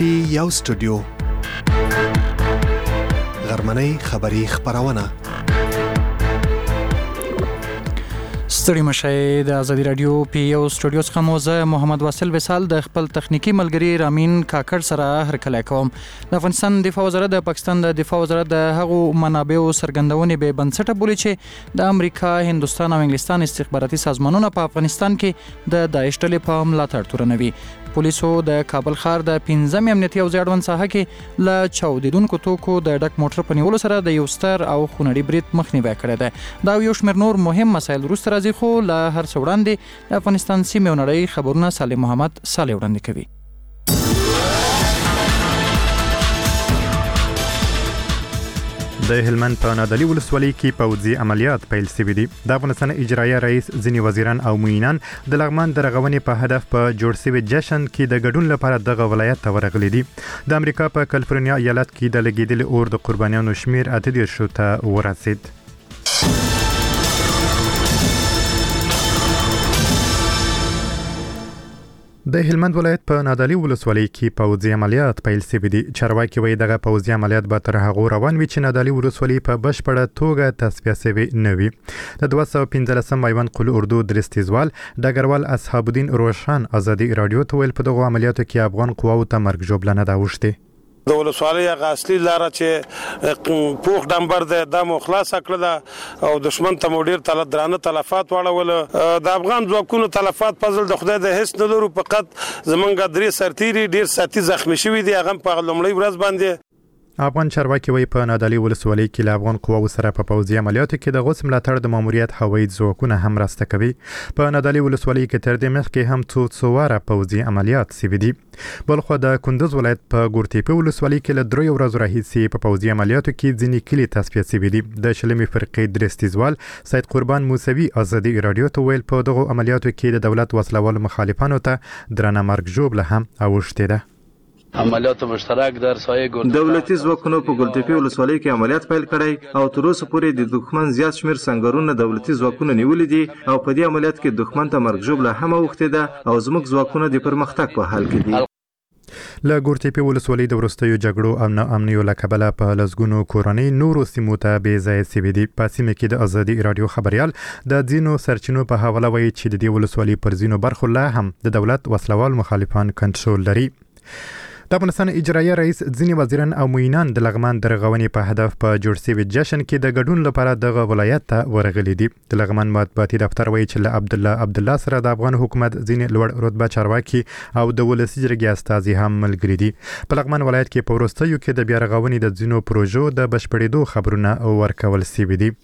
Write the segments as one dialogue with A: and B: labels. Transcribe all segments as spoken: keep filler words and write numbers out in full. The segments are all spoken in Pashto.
A: پی یو سټوډیو غرمنۍ خبری خبرونه
B: ستړي مشي د ازادي رادیو پی یو سټوډیو څخه موزه محمد واصل وصال د خپل تخنیکی ملګری رامین کاکړ سره هرکلی کوم. د افغانستان دفاع وزارت د پاکستان د دفاع وزارت د هغو منابعو سرګندونې به بنسټه بولي چې د امریکا، هندستان او انګلستان استخباراتي سازمانونه په افغانستان کې د داعش ډلې په ملاتړ تورنوي. پولیسو د کابل ښار د پنځم امنیتي او اړوند ساحه کې له چاودیدونکو توکو د ډک موټر په نیولو سره د یو ستر او خونړي برید مخنیوی کړی دی. دا یو شمېر نور مهم مسایل وروسته راځي، خو له هر څه وړاندې د افغانستان سیمې او نړۍ خبرونه سالم محمد صالح وړاندې کوي.
C: د هلمند په نادعلي ولسوالۍ کې پوځي عملیات پیل شوي دي. د افغانستان اجرایه رئیس ځینې وزیران او معینان د لغمان د رغونې په هدف په جوړ شوي جشن کې د ګډون لپاره دغه ولایت ته ورغلي دي. د امریکا په کالیفورنیا ایالت کې د لګیدلي اور د قربانیانو شمیر اته دېرشو ته ورسید. د هلمند ولایت په نادعلي ولسوالۍ کې پوځي عملیات پیل شوي دي. چارواکي وایي دغه پوځي عملیات به تر هغو روان وي چې نادعلي ولسوالۍ په بشپړه توګه تصفیه شوې نه وي. د دوه سوه پنځلسم میوند قلي اردو درستیزوال ډګروال اصحاب الدین روشن ازادي رادیو ته ویل په دغو عملیاتو کې افغان قواو ته مرګ ژوبله نه ده اوښتې.
D: د ولسوالۍ هغه اصلي لاره چې پوخ ډمبر دی دا مو خلاصه کړله او دښمن ته مو ډېر درانه تلفات واړول. د افغان ځواکونو تلفات په ځل د خدای د هیڅ نه لرو، فقط زمونږ درې سرتیري ډېر ساتي زخمي شوي دي، هغه په لومړۍ ورځ باندې.
C: افغان چارواکي وایي په نادعلي ولسوالۍ کې له افغان قواو سره په پوځي عملیاتو کې د غوڅ ملاتړ د ماموریت هوایي ځواکونه هم مرسته کوي. په نادعلي ولسوالۍ کې تر دې مخکې هم څو څو واره پوځي عملیات شوي دي. بلخو د کندوز ولایت په ګورتیپي ولسوالۍ کې له دریو ورځو راهیسې په پوځي عملیاتو کې ځینې کلي تصفیه شوي دي. د شلمې فرقې درستیزوال سید قربان موسوي ازادي رادیو ته ویل په دغو عملیاتو کې د دولت وسلوالو مخالفانو ته درنه مرګ ژوبله هم اوښتې ده.
E: عملیات مشترک در سایه ګورتیپي
F: دولتي ځواکونو په ګورتیپي ولسوالۍ کې عملیات پیل کړی او تر اوسه پورې د دښمن زیات شمېر سنګرونه دولتي ځواکونو نیولي دي او په دې عملیات کې دښمن ته مرګ ژوبله هم اوښتې ده او زموږ ځواکونه د پرمختګ په حال کې دي.
C: له ګورتیپي ولسوالۍ د وروستیو جګړو او ناامنیو له کبله په لسګونو کورنۍ نورو سیمو ته بې ځایه شوي دي. په سیمه کې د ازادي رادیو خبریال د ځینو سرچینو په حواله وایي چې د دې ولسوالۍ پر ځینو برخو لا هم د دولت وسلوال مخالفان کنټرول لري. د افغانستان اجرایه رئیس ځینې وزیران او معینان د لغمان د رغونې په هدف په جوړ شوي جشن کې د ګډون لپاره دغه ولایت ته ورغلي دي. د لغمان مطبوعاتي دفتر وایي چې له عبدالله عبدالله سره د افغان حکومت ځینې لوړ رتبه چارواکي او د ولسي جرګې استازي هم ملګري دي. په لغمان ولایت کې په وروستیو کې د بیا رغونې د ځینو پروژو د بشپړېدو خبرونه ورکول شوي دي.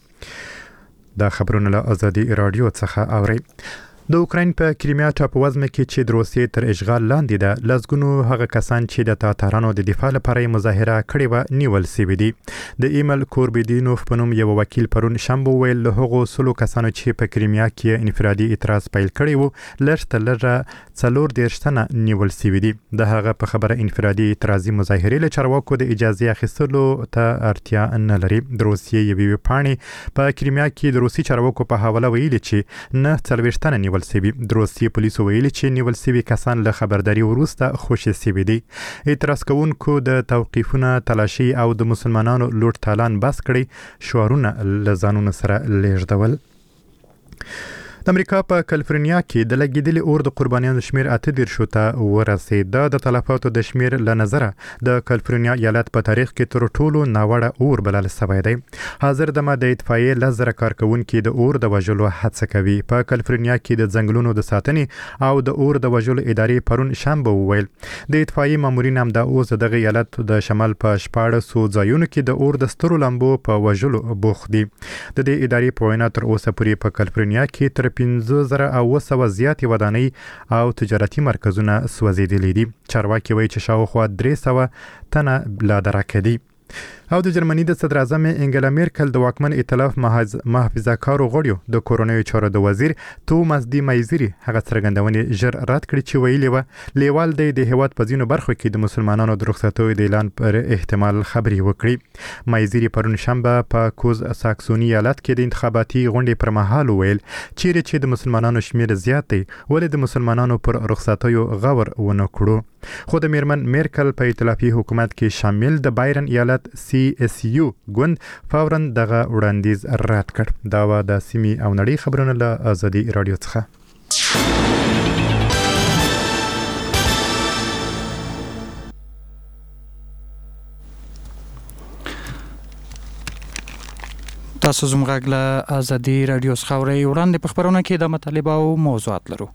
C: دا خبرونه له ازادي رادیو څخه اوري. د اوکراین په کریمیا ټاپووزمه کې چې د روسیې تر اشغال لاندې ده لسګونو هغه کسان چې د تاتارانو د دفاع لپاره مظاهره کړې وه نیول شوي دي. د ایمل کوربیدینوف په نوم یو وکیل پرون شنبه ویل له هغو سلو کسانو چې په کریمیا کې انفرادي اعتراض پیل کړی وو لږ تر لږه څلور دېرش تنه نیول شوي دي. د هغه په خبره انفرادي اعتراضي مظاهرې له چارواکو د اجازې اخیستلو ته اړتیا نه لري. د روسیې یوې پاڼې په کریمیا کې د روسي چارواکو په حواله ویلي چې نه څلوېښت تنه نیول سوي. د روسیې پولیسو ویلي چې نیول سوي کسان له خبرداري وروسته خوشي سوي دي. اعتراض کوونکو د توقیفونه، تلاشي او د مسلمانانو لوټ تالان بس کړي شعارونه له ځانونو سره لیږدول. د امریکا په کالیفورنیا کې د لګیدلي اور د قربانیانو شمیر اته دېرشو ته ورسید. د تلفاتو د شمیر له نظره د کالیفورنیا ایالت په تاریخ کې تر ټولو ناوړه اور بلل شوی دی. حاضر دمه د اطفائیې لس زره کارکوونکي د اور د وژلو هڅه کوي. په کالیفورنیا کې د ځنګلونو د ساتنې او د اور د وژلو ادارې پرون شنبه وویل د اطفائیې مامورین هم د اوس دغه ایالت د شمال په شپاړسو ځایونو کې د اور د سترو لمبو په وژلو بوخت دي. د دې ادارې په وینا تر اوسه پورې په کالیفورنیا کې تر پنځه زره او اوه سوه زیاتې ودانۍ او تجارتي مرکزونه سوځېدلي دي. چارواکي وایي چې شاوخوا درې سوه تنه لا درکه دي. او د جرمني د صدر اعظم انګلا میرکل د واکمن ائتلاف محافظه کارو غړیو د کورونیو چارو د وزیر توماس دی مایزری هغه څرګندونې ژر رد کړې چې ویلي و لیوال دی د هیواد په ځینو برخو کې د مسلمانانو د رخصتیو د اعلان پر احتمال خبري وکړي. مایزری پرون شنبه په کوز ساکسونی ایالت کې د انتخاباتي غونډې پر مهال ویل چیرې چې د مسلمانانو شمیر زیات دی ولې د مسلمانانو پر رخصتیو غور ونه کړو. خو د میرمن میرکل په ائتلافي حکومت کې شامل د بایرن ایالت سی اس یو ګوند فورا دغه وړاندیز رد کړ. دا و د سیمې او نړۍ خبرونه له ازادي رادیو څخه.
B: تاسو زموږ له ازادي رادیو څخه اورئ. وړاندې په خبرونه کې د مطالبه او موضوعات لرو.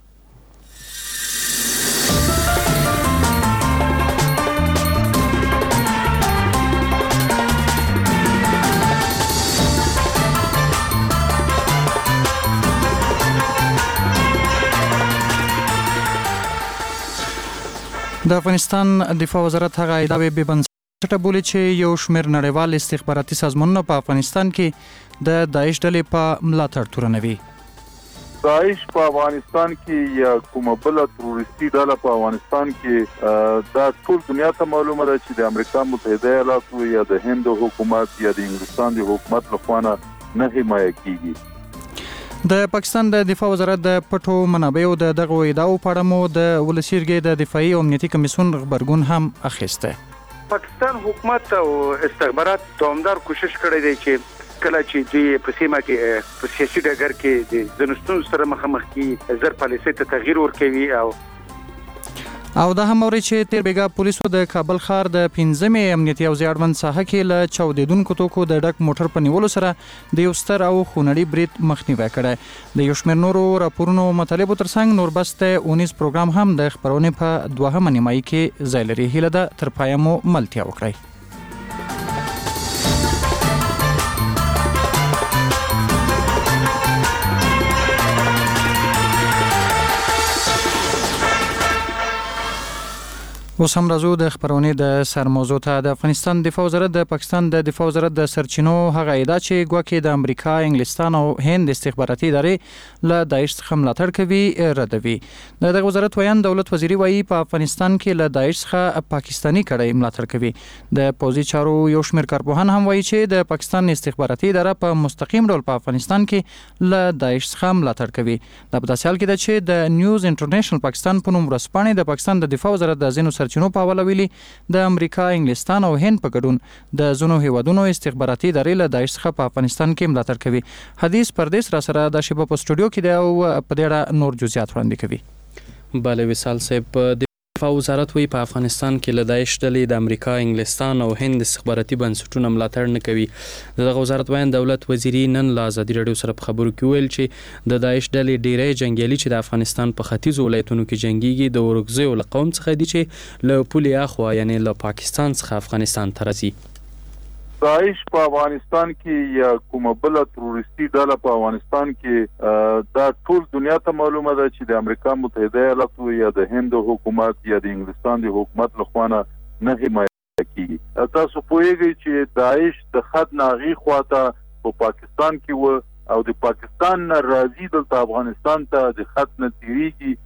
B: د افغانستان دفاع وزارت هغه ادعاوې بې بنسټه بولي چې یو شمېر نړیوال استخباراتي سازمانونه په افغانستان کې د داعش ډلې په ملاتړ تورنوي.
G: داعش په افغانستان کې یا کومه بل تروریستي ډله په افغانستان کې دا ټول دنیا ته معلومه ده چې د امریکا متحده ایالاتو یا د هند حکومت یا د انګلستان د حکومت لخوا نه حمایه کیږي.
B: د پاکستان د دفاع وزارت د پټو منابعو د دغه ادعاو په اړه مو د ولسي جرګې د دفاعي او امنیتي کمیسیون خبرګون هم اخیسته.
H: پاکستان حکومت او استخبارات دوامدار کوشش کړی دی چې کله چې دوی په سیمه کې په سیاسي ډګر کې د ځنستون سره مخامخ کی زر پالیسۍ ته تغییر ورکوي او
B: او دا هم اوري چې تیر بیګا پولیسو د کابل ښار د پنځمې امنیتي او زیاړمن ساحه کې له چاودیدونکو توکو د ډک موټر په نیولو سره د یو ستر او خونړي برید مخنیوی کړی. د یو شمېر نورو راپورونو مطالبو ترڅنګ نوربست اونیز پروګرام هم د خبرونې په دوهمه نیمایي کې ځای لري. هیله ده تر پایه مو ملتیا وکړئ. اوس هم راځو د خبرونې د سرموضوع ته. د افغانستان دفاع وزارت د پاکستان د دفاع وزارت د سرچینو هغه ادعا چې ګواکې د امریکا، انګلستان او هند استخباراتي ادارې له داعش څخه ملاتړ کوي ردوي. د دغه وزارت ویان دولت وزیري وایي په افغانستان کې له داعش څخه پاکستاني کړۍ ملاتړ کوي. د پوځي چارو یو شمېر کارپوهان هم وایي چې د پاکستان استخباراتي اداره په مستقیم ډول په افغانستان کې له داعش څخه ملاتړ کوي. دا په داسې حال کې ده چې د نیوز انټرنیشنل پاکستان په نوم ورځپاڼې د پاکستان د دفاع وزارت د ځینو سرچینو په حواله ویلي د امریکا، انګلستان او هند په ګډون د ځینو هیوادونو استخباراتي ادارې له داعش څخه په افغانستان کې ملاتړ کوي. حدیث پردیس را سره د شبه په سټوډیو کې دی او په دې اړه نور جزئیات وړاندې کوي.
I: بله وصال صاحب، دفاع وزارت وی په افغانستان کې له داعش ډلې د امریکا، انګلستان او هند استخباراتي بنسټونو ملاتړ نه کوي. دغه وزارت وایي دولت وزیري نن له ازادي رادیو سره په خبرو کې ویل چې د داعش ډلې ډیری جنگیالي چې د افغانستان په ختیځو ولایتونو کې جنگيږي د ورکزیو له قوم څخه دي چې له پولې اخوا یعنی له پاکستان څخه افغانستان ته راځي.
G: داعش په افغانستان کې یا کومه بل تروریستي ډله په افغانستان کې دا ټول دنیا ته معلومه ده چې د امریکا متحده ایالاتو یا د هند حکومت یا د انګلستان د حکومت لخوا نه حمایه کیږي. تاسو پوهیږئ چې داعش د خط ناغي خواته په پاکستان کې و او د پاکستان نه راځي دلته افغانستان ته د خط نه تیریږي.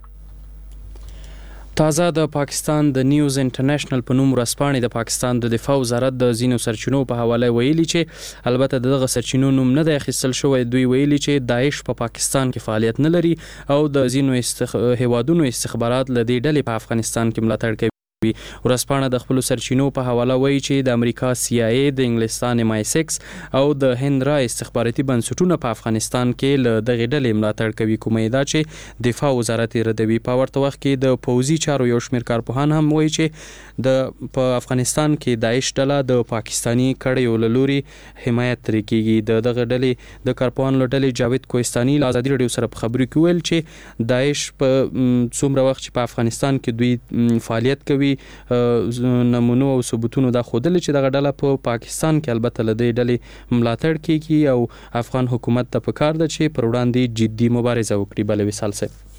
I: تازه د پاکستان د نیوز انټرنیشنل په نوم ورځپاڼې د پاکستان د دفاع وزارت د ځینو سرچینو په حواله ویلي چې البته دغه سرچینو نوم نه دی اخیستل شوی. دوی ویلي چې داعش په پا پاکستان کې فعالیت نه لري او د ځینو استخ... هیوادونو استخبارات له دې ډلې په افغانستان کې ملاتړ کوي. ورځپاڼه د خپل سرچینو په حواله وایي چې د امریکا سی آی ای، د انګلستان ایم آی سکس او د هند را استخباراتي بنسټونه په افغانستان کې له دغه ډلې ملاتړ کوي. کومه ادعا چې دفاع وزارت ردوي. په ورته وخت کې د پوځي چارو یو شمېر کارپوهان هم وایي چې د په افغانستان کې داعش ډله د پاکستاني کړیو له لوري حمایت ترې کیږي. د دغه ډلې د کارپوهان له ډلې جاوید کوهستاني له ازادي رادیو سره په خبرو کې ویل چې داعش په څومره وخت چې په افغانستان کې دوی فعالیت کوي نمونو او ثبوتونو دا خودل چې دغه ډله په پاکستان کې البته له دې ډلې ملاتړ کوي او افغان حکومت ته پکار ده چې پر وړاندې جدي مبارزه وکړي. بل وصال صاحب،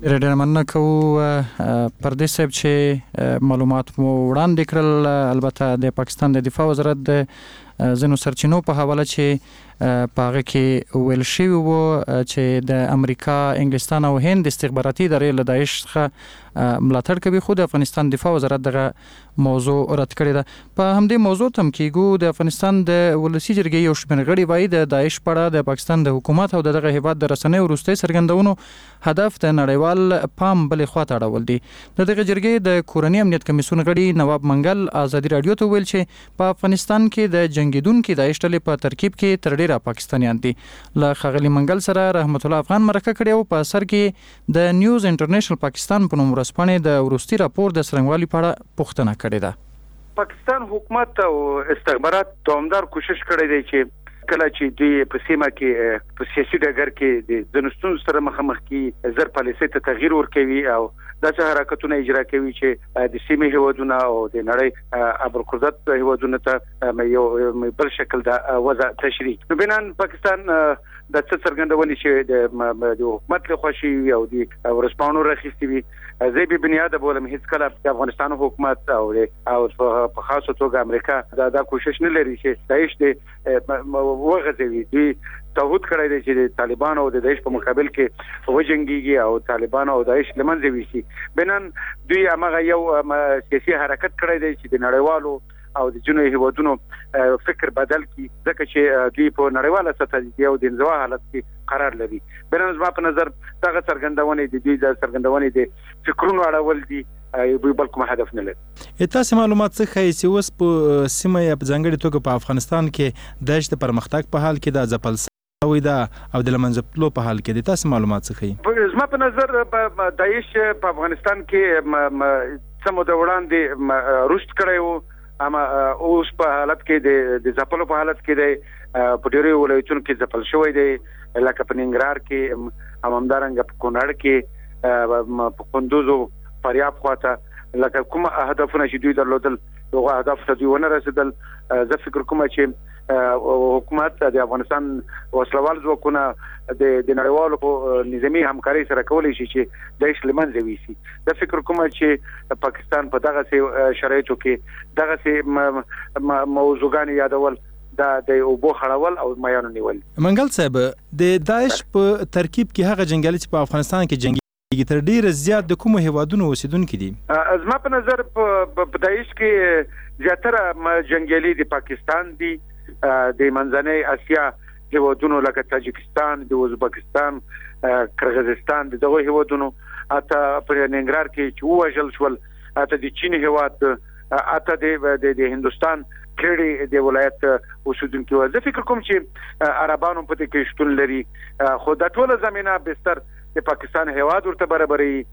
B: ډېر مننه کوو پردیس صاحب چې معلومات مو وړاندې کړل. البته د پاکستان د دفاع وزارت د ځینو سرچینو په حواله چې په هغه کې ویل شوي وو چې د امریکا، انګلستان او هند استخباراتي ادارې له داعش څخه ملاتړ کوي، خو د افغانستان دفاع وزارت دغه موضوع رد کړې ده. په همدې موضوع تم کېږو د افغانستان د ولسي جرګې یو شمېر غړي وایي د داعش په اړه د پاکستان د حکومت او دغه هیواد د رسنیو وروستۍ څرګندونو هدف د نړیوال پام بلې خواته اړول دي. د دغه جرګې د کورني امنیت کمیسیون غړي نواب منګل ازادي رادیو ته ویل چې په افغانستان کې د جنگیدونکو داعش ډلې په ترکیب کې تر ډیره پاکستانیان دي. له ښاغلي منګل سره رحمت الله افغان مرکه کړې او په سر کې د نیوز انټرنیشنل پاکستان په نوم ورځپاڼې د وروستي راپور د څرنګوالي په اړه پوښتنه کړې ده.
H: پاکستان حکومت او استخبارات دوامدار کوشش کړی دی چې کله چې دوی په سیمه کې په سیاسي ډګر کې د ځنستون سره مخامخ کی زر پالیسۍ ته تغییر ورکوي او داسې حرکتونه اجرا کوي چې د سیمې هیوادونه او د نړۍ ابرقدرت هیوادونه ته یو بل شکل د وضع تشریح. نو بنان پاکستان د څه څرګندونې چې د حکومت له خوشي او د ورسپانو راخستي وي زه به بنیاد بولم هیڅ کله د افغانستان حکومت او او په خاصه توګه امریکا دا د کوشش نه لري چې داعش د وغځوي. دوی تعهد کړی دی چې د طالبان او د داعش په مقابل کې وجنګيږي او طالبان او داعش لمنځه ويسي. بنان دوی هغه یو سیاسي حرکت کړی دی چې د نړیوالو او د جنوبي هیوادونو فکر بدل کی ځکه چې دوی په نړیواله سطح دی او د انزوا حالت کې قرار لري. بنان زما په نظر دغه څرګندونې د دوی د څرګندونې د فکرونو اړول دي بل کوم هدف نه لري.
J: تاسو معلومات څه ښیي چې اوس په سیمه یا په ځانګړي توګه په افغانستان کې داعش د پرمختګ په حال کې د ځپل شوی ده او د لمنځه په حال کې د تاسو معلومات څه ښیي؟
H: زما په نظر داعش په افغانستان کې څه موده وړاندې رشد کړی وو، اما اوس په حالت کې د ځپلو په حالت کې دی، په ډېرو ولایتونو کې ځپل شوی دی لکه په ننګرهار کې، همدارنګه په کونړ کې، په کندوز او فاریاب خواته لکه کوم هدفونه چې دوی درلودل هغه اهداف ته دوی ونه رسیدل. زه فکر کوم چې حکومت د افغانستان وسلوال ځواکونه د نړیوالو په نظامی همکاري سره کولی شي چې داعش لمنځه ويسي. زه فکر کوم چې پاکستان په دغه شرایطو کې دغه موضوعګان یادول دا د اوبو خړول او میانو نیول.
J: منګل صاحب، د داعش په ترکیب کې هغه جنگیالي چې په افغانستان کې جنگي تر ډیره زیات د کوم هیوادونو اوسیدونکو دي؟
H: زما په نظر په داعش کې زیاتره جنگیالي د پاکستان دي، د منځنۍ اسیا هیوادونو لکه تاجکستان، د ازبکستان، قرغیزستان، دغه هیوادونو، اته په ننګرهار کې چې وژل شول، اته د چین هیواد، اته د هندستان کړي د ولایت اوسیدونکو. زه فکر کوم چې عربانو په دې کې شتون لري، خو د ټوله زمينه بستر د پاکستان هیواد ورته برابرې.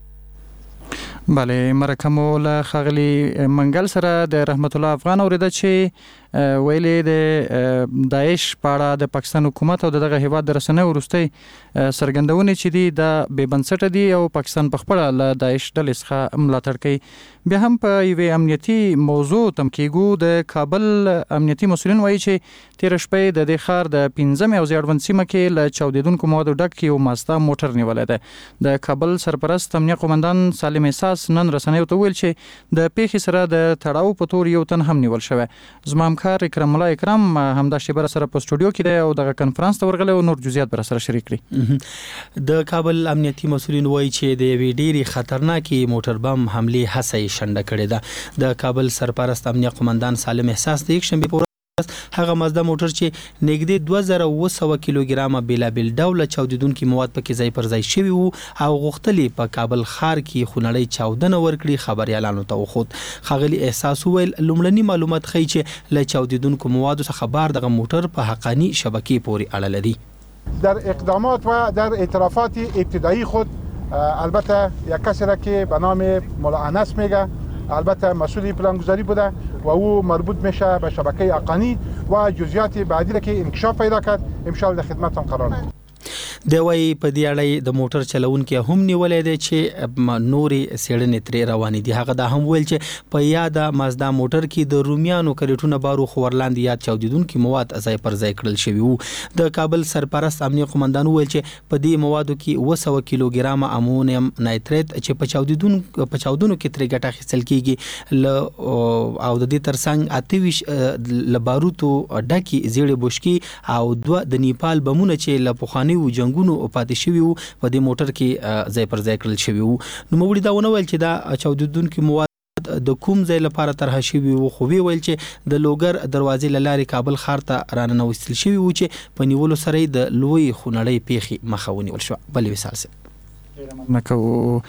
B: بله، مرکه مو له ښاغلي منګل سره د رحمت الله افغان اوریده چې ویلې د داعش په اړه د پاکستان حکومت او دغه هیواد د رسنیو وروستۍ څرګندونې چې دي دا بې بنسټه دي او پاکستان په خپله له داعش ډلې څخه ملاتړ کوي. بیا هم په یوې امنیتي موضوع تم کېږو. د کابل امنیتي مسؤلین وایي چې تېره شپه د دې ښار د پنځمې او زیړبند سیمه کې له چاودېدونکو موادو ډک یو مازدا موټر نیولی دی. د کابل سرپرست امنیه قومندان سالم احساس نن رسنیو ته ویل چې د پیښې سره د تړاو په تور یو تن هم نیول شوی. زما همکار اکرم الله اکرم همدا شیبه سره په سټوډیو کې دی او دغه کنفرانس ته ورغلی او نور جزئیات به سره شریک کړي.
J: د کابل امنیتي مسؤلین وایي چې د یوې ډېرې خطرناکې موټر بم حملې هڅه یې شنډه کړې ده. د کابل سرپرست امنیه قومندان سالم احساس د یکشنبې په هغه مازدا موټر چې نږدې دوه زره اوه سوه کیلوګرامه بیلابیل ډوله چاودیدونکي مواد پکې ځای پر ځای شوي وو او غوښتلې په کابل ښار کې خونړۍ چاودنه ورکړي، خبریالانو ته وښود. ښاغلي احساس وویل لومړني معلومات ښیي چې له چاودیدونکو موادو څخه بار دغه موټر په حقاني شبکې پورې اړه لري.
K: در اقدامات و در اعترافات ابتدایی خود البته یک کسی را که به نام مولا انس میگه، البته مسئول پلانگذاری بوده و او مربوط میشه به شبکه حقانی و جزئیات بعدی را که انکشاف پیدا کرد ان شاء الله در خدمتتون قرار میدم.
J: د وای په دې اړه د موټر چلونکو هم نیولې دي چې نوري سیړنې ترې روانې دي. هغه دا هم ویل چې په یاد مازدا موټر کې د رومیانو کریټونه بارو خورلاندې یاد چاودیدونکو مواد ځای پر ځای کړل شوی وو. د کابل سرپرست امنیه قومندان ویل چې په دې موادو کې اوه سوه کیلوګرام امونیم نایتریت چې په چاودیدون په چاودونو کې ترې ګټه اخیستل کیږي ل او د دې ترڅنګ اتویش ل باروتو ډکی زیړې بوشکی او دوه د نیپال بمونه چې ل پخوانیو جنگونو پاتې شوی وو په دې موټر کې ځای پر ځای کړل شوی وو. نو موږ دا ونه ویل چې دا چاودیدونکو مواد د کوم ځای لپاره طرح شوی وو، خو وی ویل چې د لوګر دروازې لارې کابل ښار ته رانه وستل شوی وو چې په نیولو سره د لوی خونړۍ پیخي مخه ونیول شو. بل وسال سره
B: نکو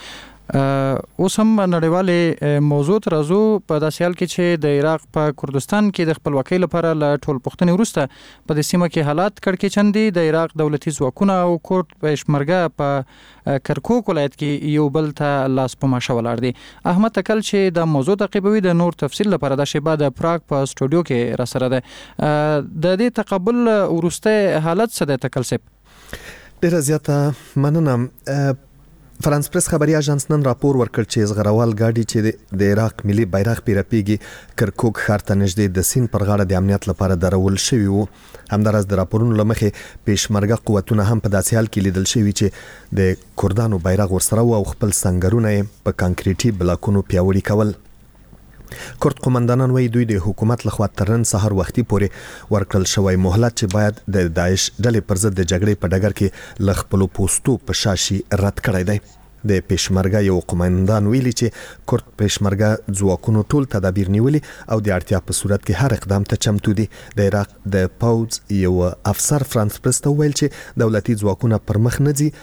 B: اوس هم نړیواله موضوع ترازو په داسې حال کې چې د عراق په کردستان کې د خپلواکۍ لپاره له ټول پښتنې وروسته په دې سیمه کې حالات کړکېچن دي. د عراق دولتي ځواکونه او کورد پېشمرګه په کرکوک ولایت کې یو بل ته لاس په ماشه ولاړ دي. احمد تکل چې د موضوع تعقیبوي د نور تفصیل لپاره د شیبه د پراګ په سټوډیو کې را سره ده. د دې تقبل ورسته حالت څه ده تکل صاحب؟
A: ډیره زیاته مننه. فرانس پریس خبري اژانس نن راپور ورکړ چې زغروال گاډي چې د عراق ملي بیرغ پیرپیږي کرکوک ښار ته نږدې د سین پر غاړه د امنیت لپاره درول شوی وو. همدارس د راپورونو لمخې پېشمرګه قوتونه هم په داسې حال کې لیدل شوی چې د کردانو بیرغ ورسره او خپل سنگرونه په کانکریټي بلاکونو پیاوړي کول. کورد قومندانان وایي دوی د حکومت لخوا تر نن سهار وختي پورې ورکړل شوی مهلت چې باید د داعش ډلې پر ضد د جګړې په ډګر کې ل خپل پوسټو په شاشي رد کړی دی. د پېشمرګه یو قومندان ویلي چې کورد پېشمرګه ځواکونو ټول تدابیر نیولي او د اړتیا په صورت کې هر اقدام ته چمتو دي. د عراق د پوز یو افسر فرانس پریس ته ویل چې دولتي ځواکونه پر مخ نه ځي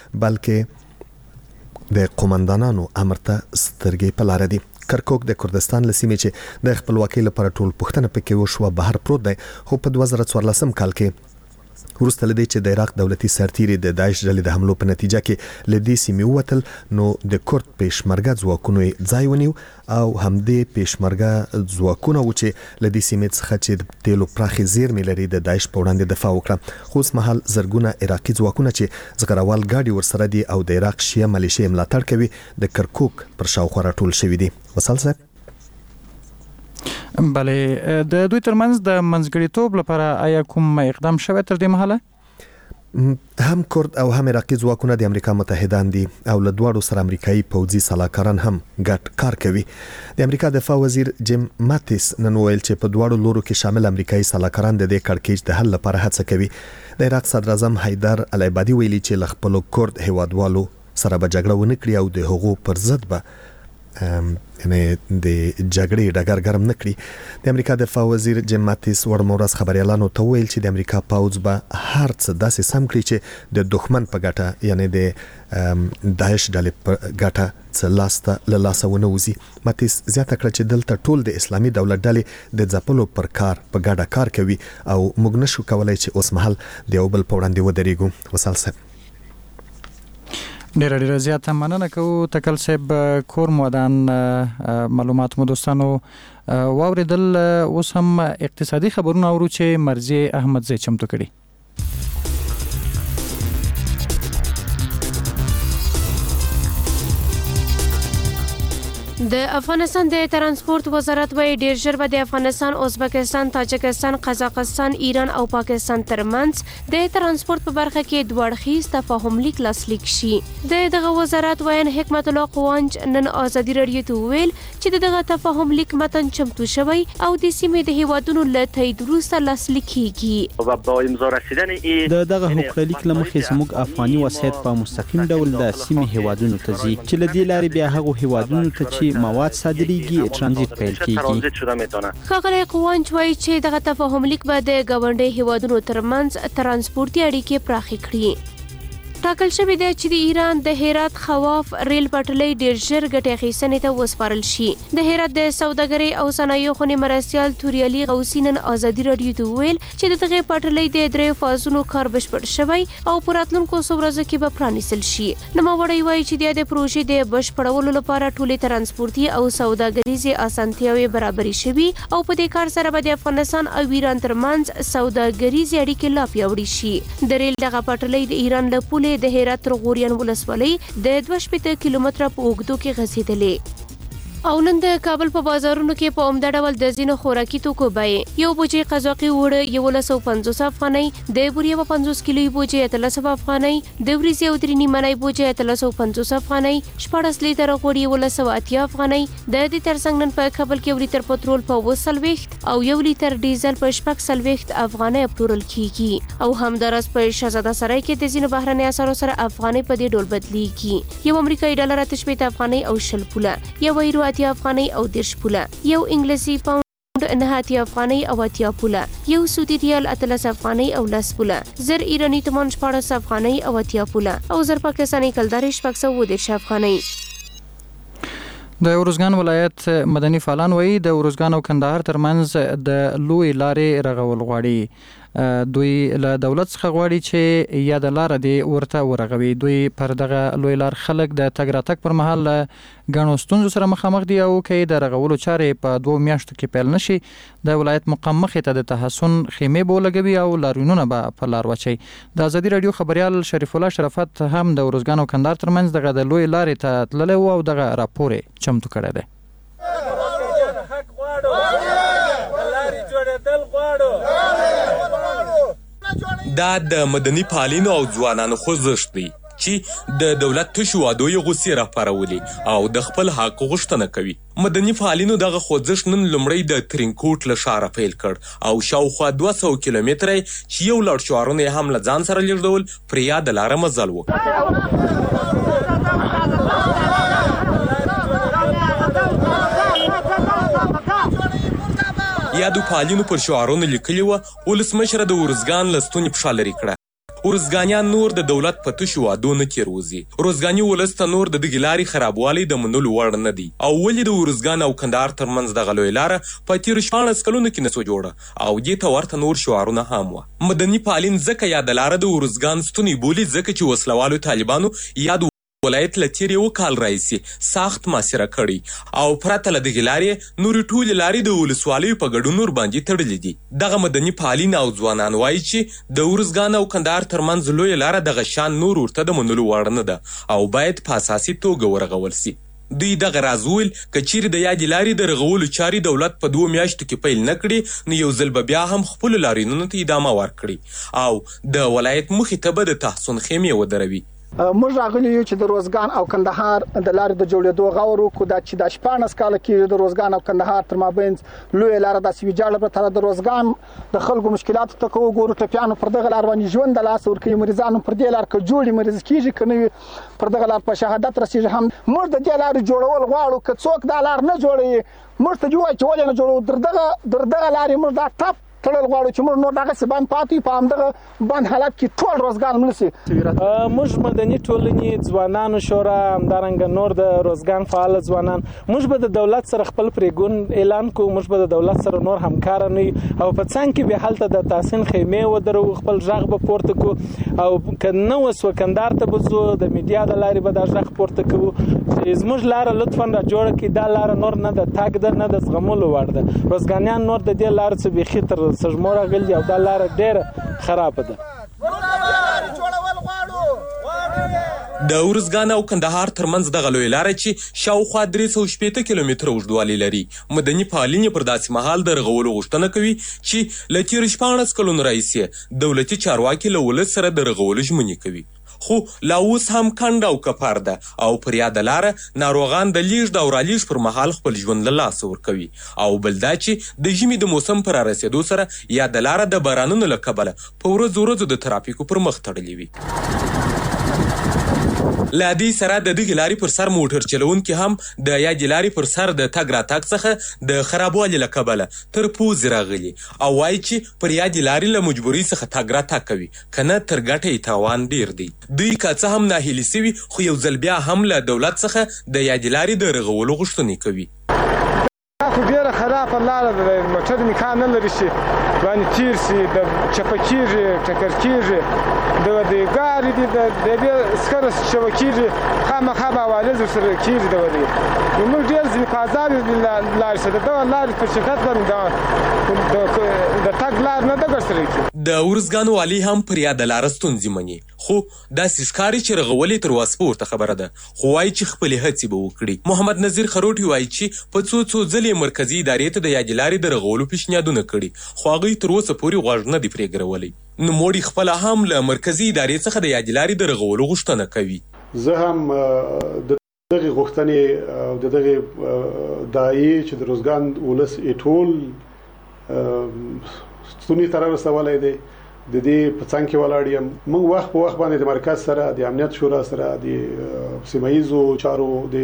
A: بلکې د قومندانانو امر ته سترګې په لار دي. کرکوک د کردستان لسیمې چې د خپلواکۍ لپاره ټول پښتنه پکې وشو بهر پروت دی، خو په دوه زره څوارلسم کال کې وروسته لدی چې د عراق دولتي سرتیري د داعش ډلې د حملو په نتیجه کې لدی سیمې وتل، نو د کورد پېشمرګه ځواکونو ځای ونیو او همدې پېشمرګه ځواکونه و چې لدی سیمې څخه چې د تیلو پراخې زیرمې لري د داعش په وړاندې دفاع وکړه. خو اوس مهال زرګونه عراقي ځواکونه چې زغروال گاډي ورسره دي او د عراق شیعه ملیشې ملاتړ کوي د کرکوک پر شاوخوا راټول شوي دي. وصل صاحب
B: بله، د دوی ترمنځ د منځګړیتوب لپاره آیا کوم اقدام شوی تر دې مهاله؟
A: هم کورد او هم عراقي ځواکونه د امریکا متحدان دي او له دواړو سره امریکایي پوځي سلاکاران هم ګډ کار کوي. د امریکا دفاع وزیر جیم ماتیس نن ویل چې په دواړو لورو کې شامل امریکایي سلاکاران د دې کړکېچ د حل لپاره هڅه کوي. د عراق صدر اعظم حیدر العبادي ویلي چې له خپلو کورد هیوادوالو سره به جګړه ونه کړي او د هغو پر ضد به یعنی د جګړې ډګر ګرم نه کړي. د امریکا دفاع وزیر جیم ماتیس ورمورس خبريالانو ته ویل چې د امریکا پوځ به هر څه داسې سم کړي چې د دښمن په ګټه یعنی د داعش ډلې په ګټه څه لاسته له لاسه ونه وځي. ماتیس زیاته کړه چې دلته ټول د اسلامي دولت ډلې د ځپلو پر کار په ګډه کار کوي او موږ نشو کولای چې اوس مهال د یو بل په وړاندې ودرېږو. وصال صاحب
B: ډیره ډیره زیاته مننه کوو تکل صاحب. کور مودان معلومات مو دوستانو واوریدل. اوس هم اقتصادي خبرونه اورو چې مرزي احمد زی چمتو کړي.
L: د افغانستان د ترانسپورت وزارت وايي ډیر ژر به د افغانستان، ازبکستان، تاجکستان، قزاقستان، ایران او پاکستان ترمنځ د ترانسپورت په برخه کې دوه اړخیز تفاهم لیک لاسلیک شي. د دغه وزارت وایي حکمت الله قوانج نن آزادي رادیو ته ویل چې دغه تفاهم لیک متن چمتو شوی او د سیمې د هیوادونو له تایید وروسته لاسلیک کیږي.
M: و با امضا رسیدن د دغه حقوق لیک لمخې زموږ افغاني وسایت په مستقیم ډول د سیمې هیوادونو ته ځي چې لدی لارې بیا هغه هیوادونو ته چې مواد صادریږي ترانزیت پیل کیږي.
L: ښاغلی قوانج وایي چې دغه تفاهم لیک به د ګاونډي هیوادونو ترمنځ ترانسپورتي اړیکې پراخې کړي. ټاکل شوی دی چې د ایران د هرات خواف ریل پټلۍ ډیر ژر ګټې اخیستنې ته وسپارل شي. د هرات د سوداګرۍ او صنایعو خونې مرستیال توریالي غوثي نن آزادي رادیو ته ویل چې د دغه پټلۍ د دریو فازونو کار بشپړ شوی او په راتلونکو څو ورځو کې به پرانیستل شي. نوموړی وایي چې د پروژې د بشپړولو لپاره ټولې ترانسپورتي او سوداګریزې اسانتیاوې برابرې شوي او په دې کار سره به د افغانستان او ایران ترمنځ سوداګریزې اړیکې لا پیاوړې شي. د ریل دغه پټلۍ د ایران له پولې سیلې د هرات تر غوریان ولسوالۍ د دوه شپېته کیلومتره په اوږدو کې غځېدلې. او نن د کابل په بازارونو کې په عمده ډول د ځینو خوراکي توکو بیې یو بوجۍ قزاقي اوړه یولس سوه پنځوس افغانۍ، د بورې یوه پنځوس کیلوي بوجۍ اتلس سوه افغانۍ، د وریځې او درې نیمنۍ بوجۍ اتلس سوه پنځوس افغانۍ، شپاړس لیتره غوړي یولس سوه اتیا افغانۍ. د دې ترڅنګ نن په کابل کې یو لیتر پټرول په اووه څلوېښت او یو لیتر ډیزل په شپږ څلوېښت افغانۍ پلورل کیږي. او همداراز په شهزاده سرای کې د ځینو بهرنۍ اسعارو سره افغانۍ په دې ډول بدلیږي. یو امریکایي ډالر اته شپېته افغانۍ او شل پوله، یو یورو اتیا افغانۍ او دېرش پوله، یو انګلیسي پاونډ نهه اتیا افغانۍ او اتیا پوله، یو سعودي ریال اتلس افغانۍ او لس پوله، زر ایراني تومان شپاړس افغانۍ او اتیا پوله او زر پاکستاني کلدار شپږ سوه اووه دېرش افغانۍ.
B: د ارزګان ولایت مدني فعالان وایي د ارزګان او کندهار ترمنځ د لوی لارې رغول غواړي. دوی له دولت څخه غواړي چې یا د لاره دی ورته ورغوي. دوی پر دغه لوی لار خلک د تګ راتګ پر مهال له ګڼو ستونزو سره مخامخ دي او که د رغولو چارې په دوو میاشتو کې پیل نشي د ولایت مقام مخې ته د تحسن خیمې به ولګوي او لاریونونه به په لار واچوي. د ازادي راډیو خبریال شریف الله شرافت هم د ارزګان او کندهار ترمنځ دغه د لوی لارې ته تللی و او دغه راپور یې چمتو کړی دی.
N: دا د مدني فعالینو او ځوانانو خوځښت دی چې د دولت تشو وعدو یې غوسې راپارولي او د خپل حق غوښتنه کوي. مدني فعالینو دغه خوځښت نن لومړی د ترینکوټ له ښاره پیل کړ او شاوخوا دوه سوه کیلومتره چې یو لړ شعارونه یې هم له ځان سره لیږدول پر یاده لاره مزل وکړ. یادو فعالینو پر شعارونو لیکلي وه ولسمشره د ارزګان له ستونې پښه لرې کړه. ارزګانیان نور د دولت په تشو وعدو نه تېر وځي. ارزګاني ولس ته نور د دغې لارې خرابوالی د منلو وړ نه دی او ولې د ارزګان او کندهار ترمنځ دغه لویه لاره په تېرو شپاړس کلونو کې نه سوه جوړه او دې ته ورته نور شعارونه هم وه. مدني فعالین ځکه یا د لاره د ارزګان ستونی بولي ځکه چې وسلوالو طالبانو یا د ولایت له تېر یو کال راهیسې سخت محاصره کړی او پرته له دغې لارې نورې ټولې لارې د ولسوالیو په ګډون ورباندې تړلې دي. دغه مدني فعالین او ځوانان وایي چې د ارزګان او کندهار ترمنځ لویه لاره دغه شان نور ورته د منلو وړ نه ده او باید په اساسي توګه ورغول سي. دوی دغه راز وویل که چیرې د یادې لارې د رغولو چارې دولت په دوو میاشتو کې پیل نه کړي نو یو ځل به بیا هم خپلو لاریونونو ته ادامه ورکړي او د ولایت مخې ته به د تحسن خیمې ودروي.
O: موږ راغلي یو چې د روزګان او کندهار د لارې د جوړېدو غور وکړو دا چې د شپاړس کاله کې د روزګان او کندهار تر مابینځ لویه لاره داسې ویجاړه به تر د روزګان د خلکو مشکلاتو ته که وګورو ټپیانو پر دغه لار باندې ژوند د لاسه ورکوي مریضانو پر دې لار که جوړي مریض کېږي که نه وي پر دغه لار په شهادت رسېږي. هم موږ د دې لارې جوړول غواړو که څوک دا لار نه جوړوي موږ ته دې ووایي چې ولې نه جوړوو در دغه در دغه لارې موږ دا ټپ تړل غواړو چې موږ نور دغسې بند پاتې په همدغه بند حالت کې ټول روزګان مړه سي.
P: موږ مدني ټولنې ځوانانو شورا همدارنګه نور د روزګان فعاله ځوانان موږ به د دولت سره خپل پرېګون اعلان کوو. موږ به د دولت سره نور همکاره نه یو او په څنګ کې به هلته د تحسین خیمې ودرو خپل غږ به پورته کوو او که نه وسوه کندهار ته به ځو د میډیا د لارې به دا غږ پورته کوو چې زموږ لاره لطفا را جوړه کړي. دا لاره نور نه د تګ ده نه د زغملو وړ ده. روزګانیان نور د دې لارې څه بیخي تر سږمو راغلي او دا لاره ډېره خرابه ده.
N: د ارزګان او کندهار ترمنځ دغه لویه لاره چې شاوخوا درې سوه شپېته کیلومتره اوږدوالی لري مدني فعالین پر داسې مهال د رغولو غوښتنه کوي چې له تېرو شپاړس کلونو راهیسې دولتي چارواکي له ولس سره د رغولو ژمنې کوي خو لا اوس هم کنډ او کپر ده او پر یاده لاره ناروغان د لیږد او رالیږد پر مهال خپل ژوند له لاسه ورکوي او بل دا چې د ژمي د موسم په رارسېدو سره یاده لاره د بارانونو له کبله په ورځو ورځو د ترافیکو پر مخ تړلې وي. له دې سره د دغې لارې پر سر موټر چلوونکي هم د یادې لارې پر سر د تګ راتګ څخه د خرابوالي له کبله تر پوزې راغلي او وایي چې پر یادې لارې له مجبورۍ څخه تګ راتګ کوي که نه تر ګټه یې تاوان ډېر دی. دوی که څه هم ناهیلي سوي خو یو ځل بیا هم له دولت څخه د یادې لارې د رغولو غوښتنې کوي.
Q: خو ډېره خراب خراب لار د موټر امکان نه لري چې باندې تیر شي د چپکیږي ټکر کیږي د دې ګاډي د دې سکر شوکیږي خامخا به والد سره کیږي د ودی نو ډیر ځین فازاب لار سره د لار په شرکت باندې د تاګ لار نه د ګرځري
N: د ورزګانو والی هم پر یاد لار ستونزې مني خو داسې ښکاري چې رغولې تر واسپه ورته خبره ده خو وایي چې خپلې هڅې به وکړي. محمد نظیر خروټي وایي چې په څو څو ځلې مرکزي ادارې ته د یادې لارې د رغولو پیشنهادونه کړي خو هغوی تر اوسه پورې غوږ نه دي پرې ګرولی. نوموړي خپله هم له مرکزي ادارې څخه د یادې لارې د رغولو غوښتنه کوي.
R: زه هم د دغه غوښتنې او د دغه دایي چې د روزګان ولس ټول ستونی تر رسولای دی د دې په څنګه کې ولاړ یم. موږ وخت په وخت باندې د مرکز سره د امنیت شورا سره د سیمایزو چارو د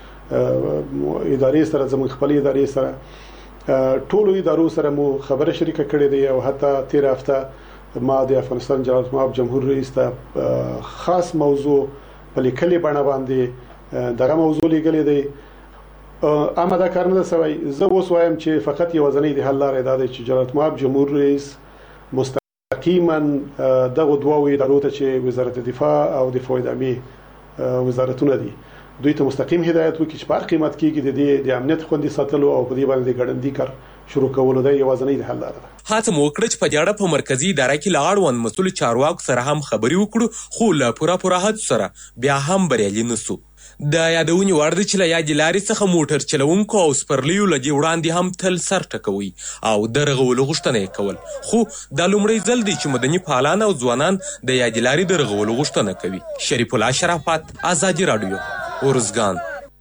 R: ادارې سره زموږ خپل ادارې سره ټولو ادارو سره مو خبره شریکه کړې ده او حتی تیر هفته ما د افغانستان جلالت مآب جمهور رئیس ته خاص موضوع په لیکلي بڼه باندې دغه موضوع لیکلې ده. اما دا کار نه سوی زه اوس وایم چې فقط یو ځنې د حل لارې ده چې جلالت مآب جمهور رئیس مستقیما دغه دوه ادارو ته چې وزارت دفاع او دفاع دامي وزارتونه دي دوی ته مستقیم هدایت وکړي چې په قیمت کې د دې د امنیت خوندي ساتلو او په دې باندې ګړندی کار شروع کول د یوازنۍ د حل لاره ده.
N: هڅه مو وکړه چې په دې اړه په مرکزي اداره کې له اړوند مسؤل چارواکو سره هم خبرې وکړو خو له پوره پوره هڅو سره بیا هم بریالي نه سو. د یادونې وړ ده چې له یادې لارې څخه موټر چلوونکو او سپرلیو له دې وړاندې هم تل سر ټکوي او د رغولو غوښتنه یې کول خو دا لومړی ځل دی چې مدني فعالان او ځوانان د یادې لارې د رغولو غوښتنه کوي. شریف الله شرافت، ازادي راډیو، ورزګان.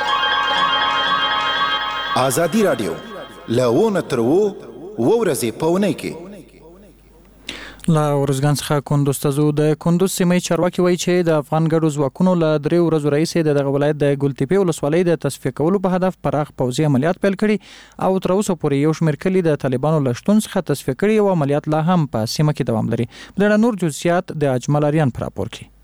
S: ازادي راډیو له تر و ورځې په اونۍ کې
B: لا ورزګان څخه کندوز ته ځو. د کندوز سیمې چارواکي وایي چې د افغان ګډو ځواکونو له درې ورځو راهیسې د دغه ولایت د ګلتپې ولسوالۍ د تصفیه کولو په هدف پراخ پوځي عملیات پیل کړي او تر اوسه پورې یو شمېر کلي د طالبانو له شتون څخه تصفیه کړي او عملیات لا هم په سیمه کې دوام لري. په دې نور جزئیات د اجمل اریان پر راپور کې.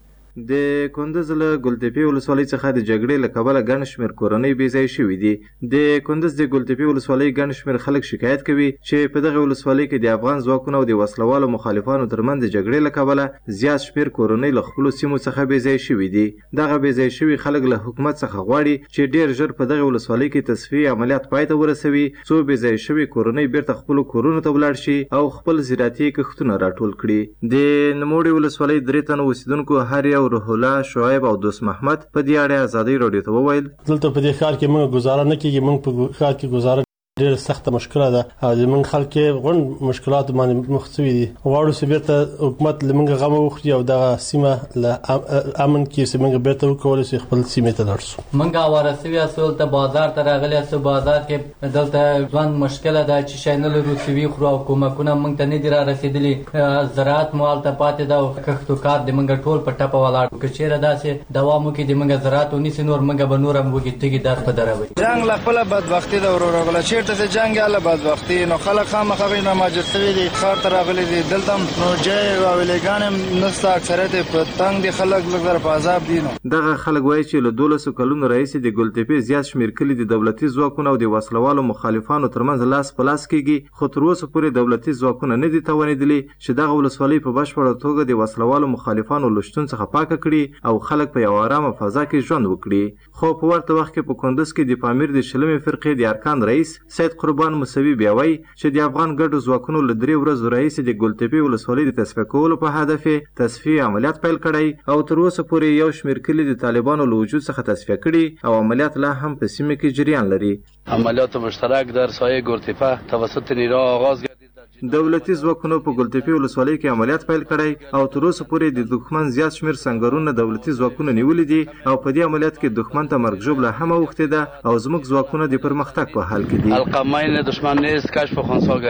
F: د کندز له ګلتپې ولسوالۍ څخه د جګړې له کبله ګڼ شمېر کورنۍ بې ځایه شوي دي. د کندز د ګلتپې ولسوالۍ ګڼ شمېر خلک شکایت کوي چې په دغه ولسوالۍ کې د افغان ځواکونو او د وسلوالو مخالفانو ترمنځ د جګړې له کبله زیات شمېر کورنۍ له خپلو سیمو څخه بې ځایه شوي دي. دغه بې ځایه شوي خلک له حکومت څخه غواړي چې ډېر ژر په دغه ولسوالۍ کې تصفیې عملیات پای ته ورسوي څو بې ځایه شوي کورنۍ بیرته خپلو کورونو ته ولاړ شي او خپل زراعتي کښتونه راټول کړي. د نوموړې ولسوالۍ درې تنه اوسېدونکو هر یو روح الله شعیب او دوست محمد په دې اړه ازادي راډیو ته وویل
T: دلته په دې ښار کې موږ گزاره نه کیږي. موږ په ښار کې گزاره ډېر سخت مشکله ده او زموږ خلک غونډ مشکلات باندې مخ شوي دي. غواړو چې بیرته حکومت لمنګ غم وخوري او دغه سیمه له امن کې چې موږ بیرته وکولای شو خپل سیمه ته لاړ شو.
U: موږ ورسوي اصل ته بازار ته راغلي اسو بازار کې دلته ځوان مشکله ده چې شینل روسوي خو او کومکونه موږ ته نه دي را رسیدلي. زراعت مال ته پاتې ده او کښتو کار د موږ ټول په ټپه ولاړ کچېره داسې دوام وکړي د موږ زراعت ونیسي نور موږ به نور هم وګي تګي در په دروي.
V: جنگ لا خپل بدبختی ده ورو ورو چې ته د جنگ اله بدبختی نو خلک خامخا نه ماجستوي دي خاطر راغلي دي دلته نو جای او ویلګانم نستا اکثریت په تنگ دي خلک لږ په عذاب دي. نو
F: دغه خلک وایي چې له دولسو کلونو راهیسې د ګلتپې زیات شمېر کلي د دولتي ځواکونو او د وسلوالو مخالفانو ترمنځ لاس په لاس کېږي خو تر اوسه پورې دولتي ځواکونه نه دي توانېدلي چې دغه ولسوالۍ په بشپړه توګه د وسلوالو مخالفانو له شتون څخه پاکه کړي او خلک په یوه ارامه فضا کې ژوند وکړي. خو په ورته وخت کې په کندز کې د پامیر د شلمې فرقې د ارکان رئیس سید قربان موسوي بیا وایي چې د افغان ګډو ځواکونو له درې ورځو راهیسې د ګلتپې ولسوالۍ د تصفیه کولو په هدف یې تصفیې عملیات پیل کړی او تر اوسه پورې یو شمېر کلي د طالبانو له وجود څخه تصفیه کړي او عملیات لا هم په سیمه کې جریان لري.
E: عملیات مشترک در سایه گلتپه توسط نیروها آغاز گردید.
F: دولتي ځواکونو په ګلتپې ولسوالۍ کې عملیات پیل کړی او تر اوسه پورې د دښمن زیات شمېر سنګرونه دولتي ځواکونه نیولي دي او په دې عملیات کې دښمن ته مرګ ژوبله هم اوښتې ده او زموږ ځواکونه د پرمختګ په حال کې دي.
E: القمین دشمن نیست کشف خنثی گردید.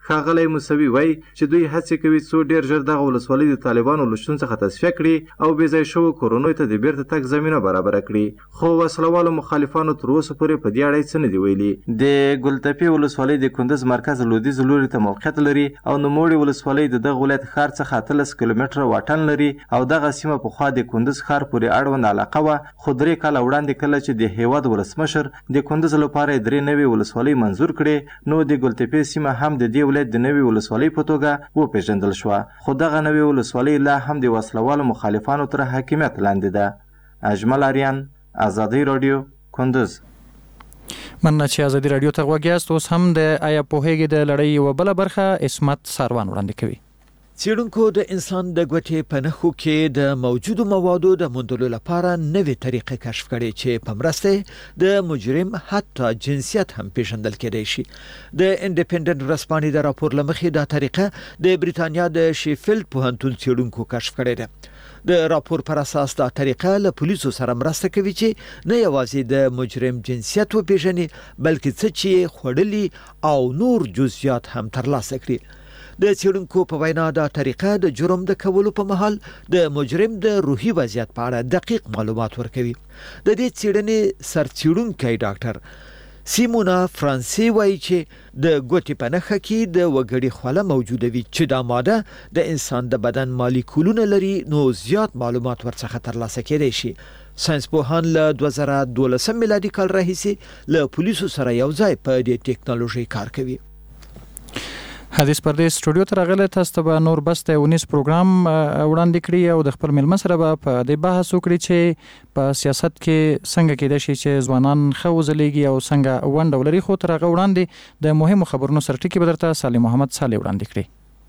F: ښاغلی موسوي وایي چې دوی هڅې کوي څو ډېر ژر دغه ولسوالۍ د طالبانو له شتون څخه تصفیه کړي او بې ځای شوو کورنیو ته د بیرته تګ زمینه برابره کړي، خو وسلوالو مخالفانو تر اوسه پورې په دې اړه څه نه دي ویلي. د ګلتپې ولسوالۍ د کندز مرکز لویدیځ لوري ته موقعیت لري او نوموړې ولسوالۍ د دغه ولایت ښار څخه اتلس کیلومتره واټن لري او دغه سیمه پخوا د کندز ښار پورې اړوند علاقه وه، خو درې کاله وړاندې کله چې د هېواد ولسمشر د کندز لپاره درې نوې ولسوالۍ منظور کړې نو د ګلتپې سیمه هم د دې ولایت د نوې ولسوالۍ په توګه وپېژندل شوه، خو دغه نوې ولسوالۍ لا هم د وسلوالو مخالفانو تر حاکمیت لاندې ده. اجمل اریان، ازادي راډیو، کندز.
B: مننه چې ازادي راډیو ته غوږ یاست. اوس هم د آیا پوهېږې د لړۍ یوه بله برخه عصمت ساروان وړاندې کوي.
C: څېړونکو د انسان د ګوتې په نښو کې د موجودو موادو د موندلو لپاره نوې طریقې کشف کړې چې په مرسته د مجرم حتی جنسیت هم پیژندل کېدای شي. د انډیپندنت ورځپاڼې د راپور له مخې دا طریقه د بریتانیا د شیفیلډ پوهنتون څېړونکو کشف کړې ده. د راپور پر اساس دا طریقه له پولیسو سره مرسته کوي چې نه یوازې د مجرم جنسیت وپیژني بلکې څه چې خوړلي او نور جزئیات هم ترلاسه کړي. د څېړونکو په وینا دا طریقه د جرم د کولو په مهال د مجرم د روحي وضعیت په اړه دقیق معلومات ورکوي. د دې څېړنې سرڅېړونکی ډاکټر سیمونا فرانسي وایي چې د ګوتې په نښه کې د وګړي خوله موجوده وي چې دا ماده د انسان د بدن مالیکولونه لري نو زیات معلومات ورڅخه ترلاسه کېدای شي. ساينسپوهان له دوه زره دولسم میلادي کال راهیسې له پولیسو سره یو ځای په دې ټیکنالوژي کار کوي.
B: حدیث پردې سټوډیو ته راغلی، تاسو ته به نور بس د ونیس پروګرام وړاندې کړي او د خپل مېلمه سره به په دې بحث وکړي چې په سیاست کې څنګه کېدای شي چې ځوانان ښه وځلیږي او څنګه ونډه ولري. خو تر هغه وړاندې د مهمو خبرونو سره ټکي به درته سالم محمد صالح وړاندې کړي.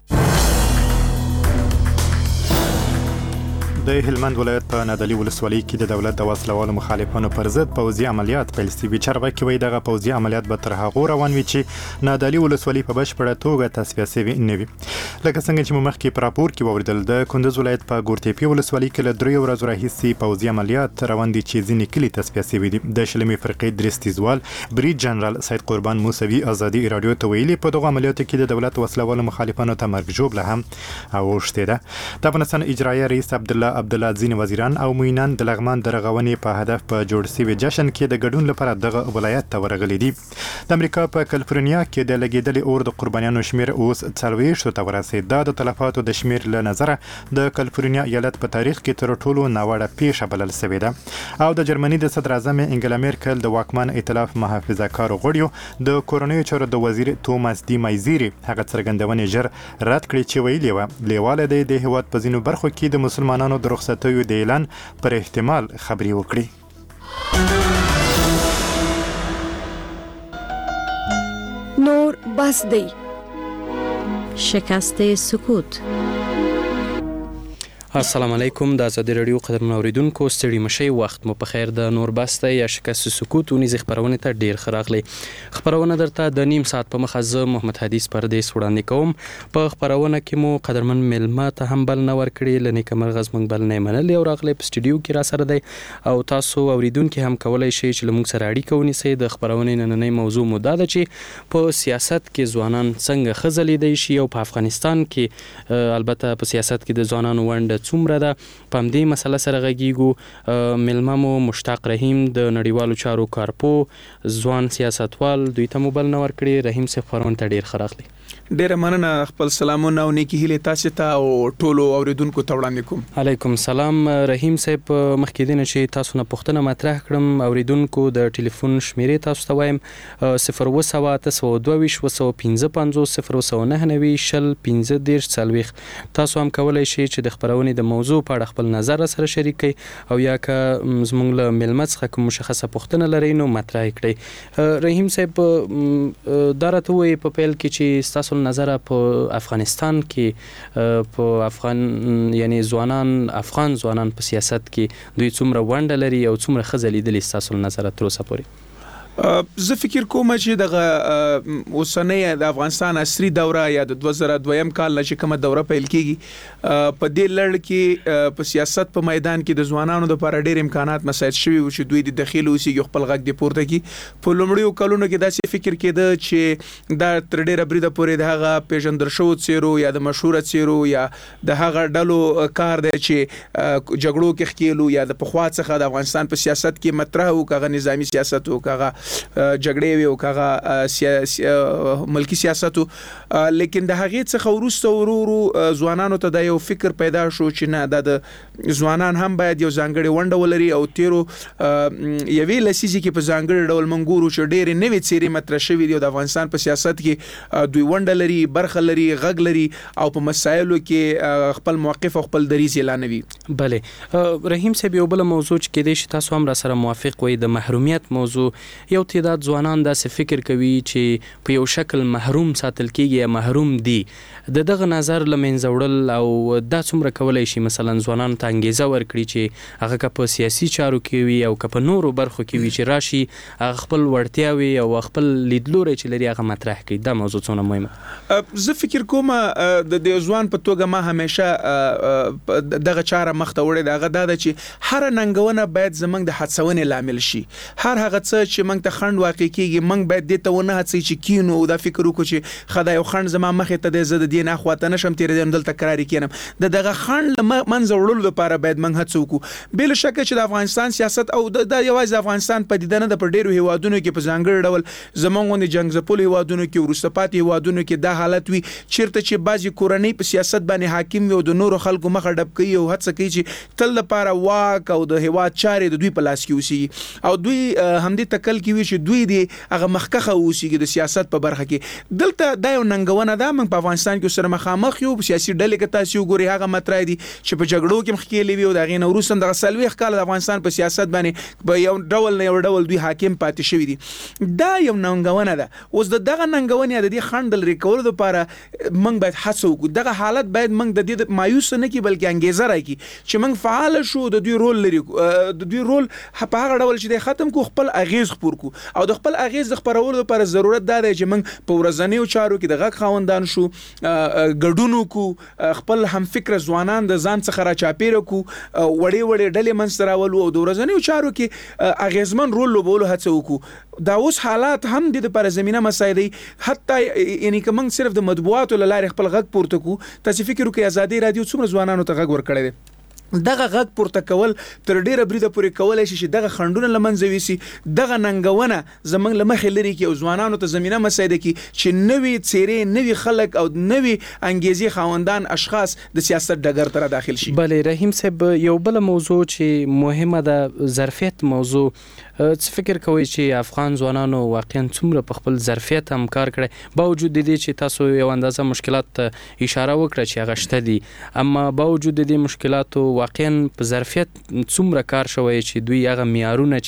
D: د هلمند ولایت په نادعلي ولسوالۍ کې د دولت د وسلوالو مخالفانو پر ضد پوځي عملیات پیل شوي. چارواکي وایي دغه پوځي عملیات به تر هغو روان وي چې نادعلي ولسوالۍ په بشپړه توګه تصفیه شوې نه وي. لکه څنګه چې مو مخکې په راپور کې واورېدل، د کندز ولایت په ګورتیپي ولسوالۍ کې له دریو ورځو راهیسې پوځي عملیات روان دي چې ځینې کلي تصفیه شوي دي. د شلمې فرقې درې ستیزوال برید جنرال سید قربان موسوي ازادي راډیو ته ویلي په دغو عملیاتو کې د دولت وسلوالو مخالفانو ته مرګ ژوبله هم اوښتې ده. د افغانستان اجرایه رئیس عبدالله عبدالله ځینې وزیران او موینان د لغمان د رغونې په هدف په جوړ شوي جشن کې د ګډون لپاره دغه ولایت ته ورغلي دي. د امریکا په کالیفورنیا کې د لګېدلې اور د قربانیانو شمیر اوس څلوېښتو ته ورسېد. دا د تلفاتو د شمیر له نظره د کالیفورنیا ایالت په تاریخ کې تر ټولو ناوړه پیښه بلل شوې ده. او د جرمني د صدر اعظم انګلا میرکل د واکمن ائتلاف محافظه کارو غړیو د کورنیو چارو د وزیر توماس دی مایزيري هغه څرګندونې ژر رد کړې چې ویلي وه لیواله دی د هېواد په ځینو برخو کې د مسلمانانو د رخصتیو د اعلان پر احتمال خبري وکړي.
W: نور بس دی شکست سکوت.
I: السلام علیکم، د ازادي راډیو قدرمن اوریدونکو ستړي مشئ، وخت مو په خیر. د نور بسته یا شکست سکوت ونیزې خبرونه ته ډیر ښه راغلی. خبرونه درته د نیم ساعت په مخه زه محمد حدیث پردیس وړاندې کوم. په خبرونه کې مو قدرمن مېلمه ته هم بل نه ورکړي، له نیکه مرغه زموږ بل نه منلې او راغلی په سټوډیو کې را سره دی او تاسو اوریدونکي هم کولی شئ چې له موږ سره اړیکه ونیسئ. د خبرونې نننۍ موضوع مو دا ده چې په سیاست کې ځوانان څنګه ښه ځلیدی شي او په افغانستان کې البته په سیاست کې د ځوانانو ونډه څومره ده. په همدې مسله سره غږیږو. مېلمه مو مشتاق رحیم د نړیوالو چارو کارپو ځوان سیاستوال، دوی ته مو بل نه ورکړي. رحیم صاحب خبرونه ته ډیر ښه راغلی.
X: ډیره مننه. خپل سلامونه او نیکی هیله تاسو ته او ټولو اوریدونکو ته وړاندې کوم.
I: علیکم سلام. رحیم صاحب مخکې دینه چې تاسو نه پوښتنه مطرح کړم، اوریدونکو د ټلیفون شمیرې تاسو ته وایم صفر اووه سوه اته سوه دوه ویشت اووه سوه پنځه پنځوس صفر اووه سوه نهه نوي شل پنځه دېرش څلوېښت. تاسو هم کولی شئ چې د خبرونې د موضوع په اړه خپل نظر سره شریک کړئ او یا که زموږ له مېلمه څخه کوم مشخصه پوښتنه لرئ نو مطرح کړئ. رحیم صاحب دا راته ووایئ په پیل کې چې ستاسو نظر په افغانستان کې په افغان یعنی ځوانان افغان ځوانان په سیاست کې دوی څومره ونډه لري او څومره ښه ځلیدلي ستاسو نظر تر اوسه پورې؟
X: زه فکر کوم چې دغه اوسنۍ د افغانستان عصري دوره یا د دوه زره دویم کال نه چې کومه دوره پیل کیږي په دې لړ کې په سیاست په میدان کې د ځوانانو لپاره ډېر امکانات مساعد شوي و چې دوی د داخلي اوسېږي خپل غږ دی پورته کی په لومړیو کلونو کې داسې فکر کېده چې دا تر ډېره بریده پورې د هغه پیژندل شوو څیرو یا د مشهوره څیرو یا د هغه ډلو کار دی چې جګړو کې ښکېلو یا د پخوا څخه د افغانستان په سیاست کې مطرح و کاغه نظامی سیاست او کاغه جګړې وي او کاغه ملکی سیاست لیکن د هغه څخه ورسته ورورو ځوانانو ته د یو فکر پیدا شو چې نه د ځوانان هم باید یو ځانګړي ونډه ولري او تیرو یوې لسیزې کې په ځانګړي ډول منګورو چې ډېرې نوې څیرې مطرح شوي دي د افغانستان په سیاست کې دوی ونډه لري برخه لري غږ لري او په مسایلو کې خپل موقف او خپل دریځ اعلانوي.
I: بله رحیم صاحب یو بل موضوع چې کېدای شي تاسو هم را سره موافق وي د محرومیت موضوع یو تعداد ځوانان داسې فکر کوي چې په یو شکل محروم ساتل کېږي یا محروم دي د دغه نظر له منځه وړل او دا څومره کولی شي مثلا ځوانانو ته انګیزه ورکړي چې هغه که په سیاسي چارو کې وي او که په نورو برخو کې وي چې راشي هغه خپل وړتیاوې او خپل لیدلوری چې لري هغه مطرح کړي. دا موضوع څونه مهمه
X: زه فکر کوم د دې ځوان په توګه ما همیشه دغه چاره مخته وړې ده هغه دا ده چې هر ننګونه باید زمونږ د هڅونې لامل شي. هر هغه څه چې موږ ته خنډ واقع کېږي موږ باید دې ته ونه هڅوي چې کینو او دا فکر وکړو چې خدای یو خنډ زما مخې ته دی زه د دې نه خواته نشم تېرېدلی دلته کراري کېنم د دغه خنډ له منځه وړلو لپاره باید موږ هڅه وکړو. بل شکه چې د افغانستان سیاست او د یوازې د افغانستان پدیده نه د په ډېرو هیوادونو کې په ځانګړي ډول زمونږ غوندې جنګ ځپلو هیوادونو کې وروسته پاتې هیوادونو کې دا حالت وي چیرته چې بعضې کورنۍ په سیاست باندې حاکم وي او د نورو خلکو مخه ډب کوي او هڅه کوي چې تل لپاره واک او د هیواد چارې د دوی په لاس کې اوسېږي او دوی همدې تکل کې وي چې دوی د هغه مخکخه اوسېږي د سیاست په برخه کې. دلته دا یو ننګونه ده موږ په افغانستان کې سره مخامخ یو سیاسي ډلې کې تاسو وګورئ هغه مطرح دي چې په جګړو کې مخکېلې وي او د هغې نه وروسته دغه څلوېښت کاله د افغانستان په سیاست باندې په یو ډول نه یو ډول دوی حاکم پاتې شوي دي. دا یو ننګونه ده. اوس د دغه ننګونې د دې خنډ د لرې کولو لپاره موږ باید هڅه وکړو. دغه حالت باید موږ د دې مایوس نه کړي بلکې انګیزه راکړي چې موږ فعال شو د دوی رول لري د دوی رول په هغه ډول چې د ختم کو خپل اغیز خپور کو او د خپل اغیز د خپرولو لپاره ضرورت دا دی چې موږ په ورځنیو چارو کې د غږ خاوندان شو ګډون وکړو خپل هم فکر ځوانان د ځان څخه را چاپیره کو وړې وړې ډلې منځته راولو او د ورځنیو چارو کې اغیزمن رول لوبولو هڅه وکړو. دا اوس حالات هم د لپاره زمينه مساعدي حتی یعنی که موږ صرف د مطبوعاتو له لارې خپل غږ پورته کو تاسو فکر وکړئ ازادي رادیو څومره ځوانانو ته غږ ورکړی دی دغه غږ پورته کول تر ډیره بریده پورې کولای شي چې دغه خنډونه لمنځه ویسي دغه ننګونه زمنګ لمخې لري کې او ځوانانو ته زمينه مساعده کی چې نوې څیرې نوې خلک او نوې انګیزي خاوندان اشخاص د سیاست ډګر ته داخل شي.
I: بله رحیم صاحب یو بل موضوع چې مهمه ده ظرفیت موضوع څه فکر کوئ چې افغان ځوانانو واقعا څومره په خپل ظرفیت هم کار کړی باوجود د دې چې تاسو یو اندازه مشکلات اشاره وکړه چې هغه شته دي اما باوجود د دې مشکلاتو واقعا په ظرفیت څومره کار شوی چې دوی هغه معیارونه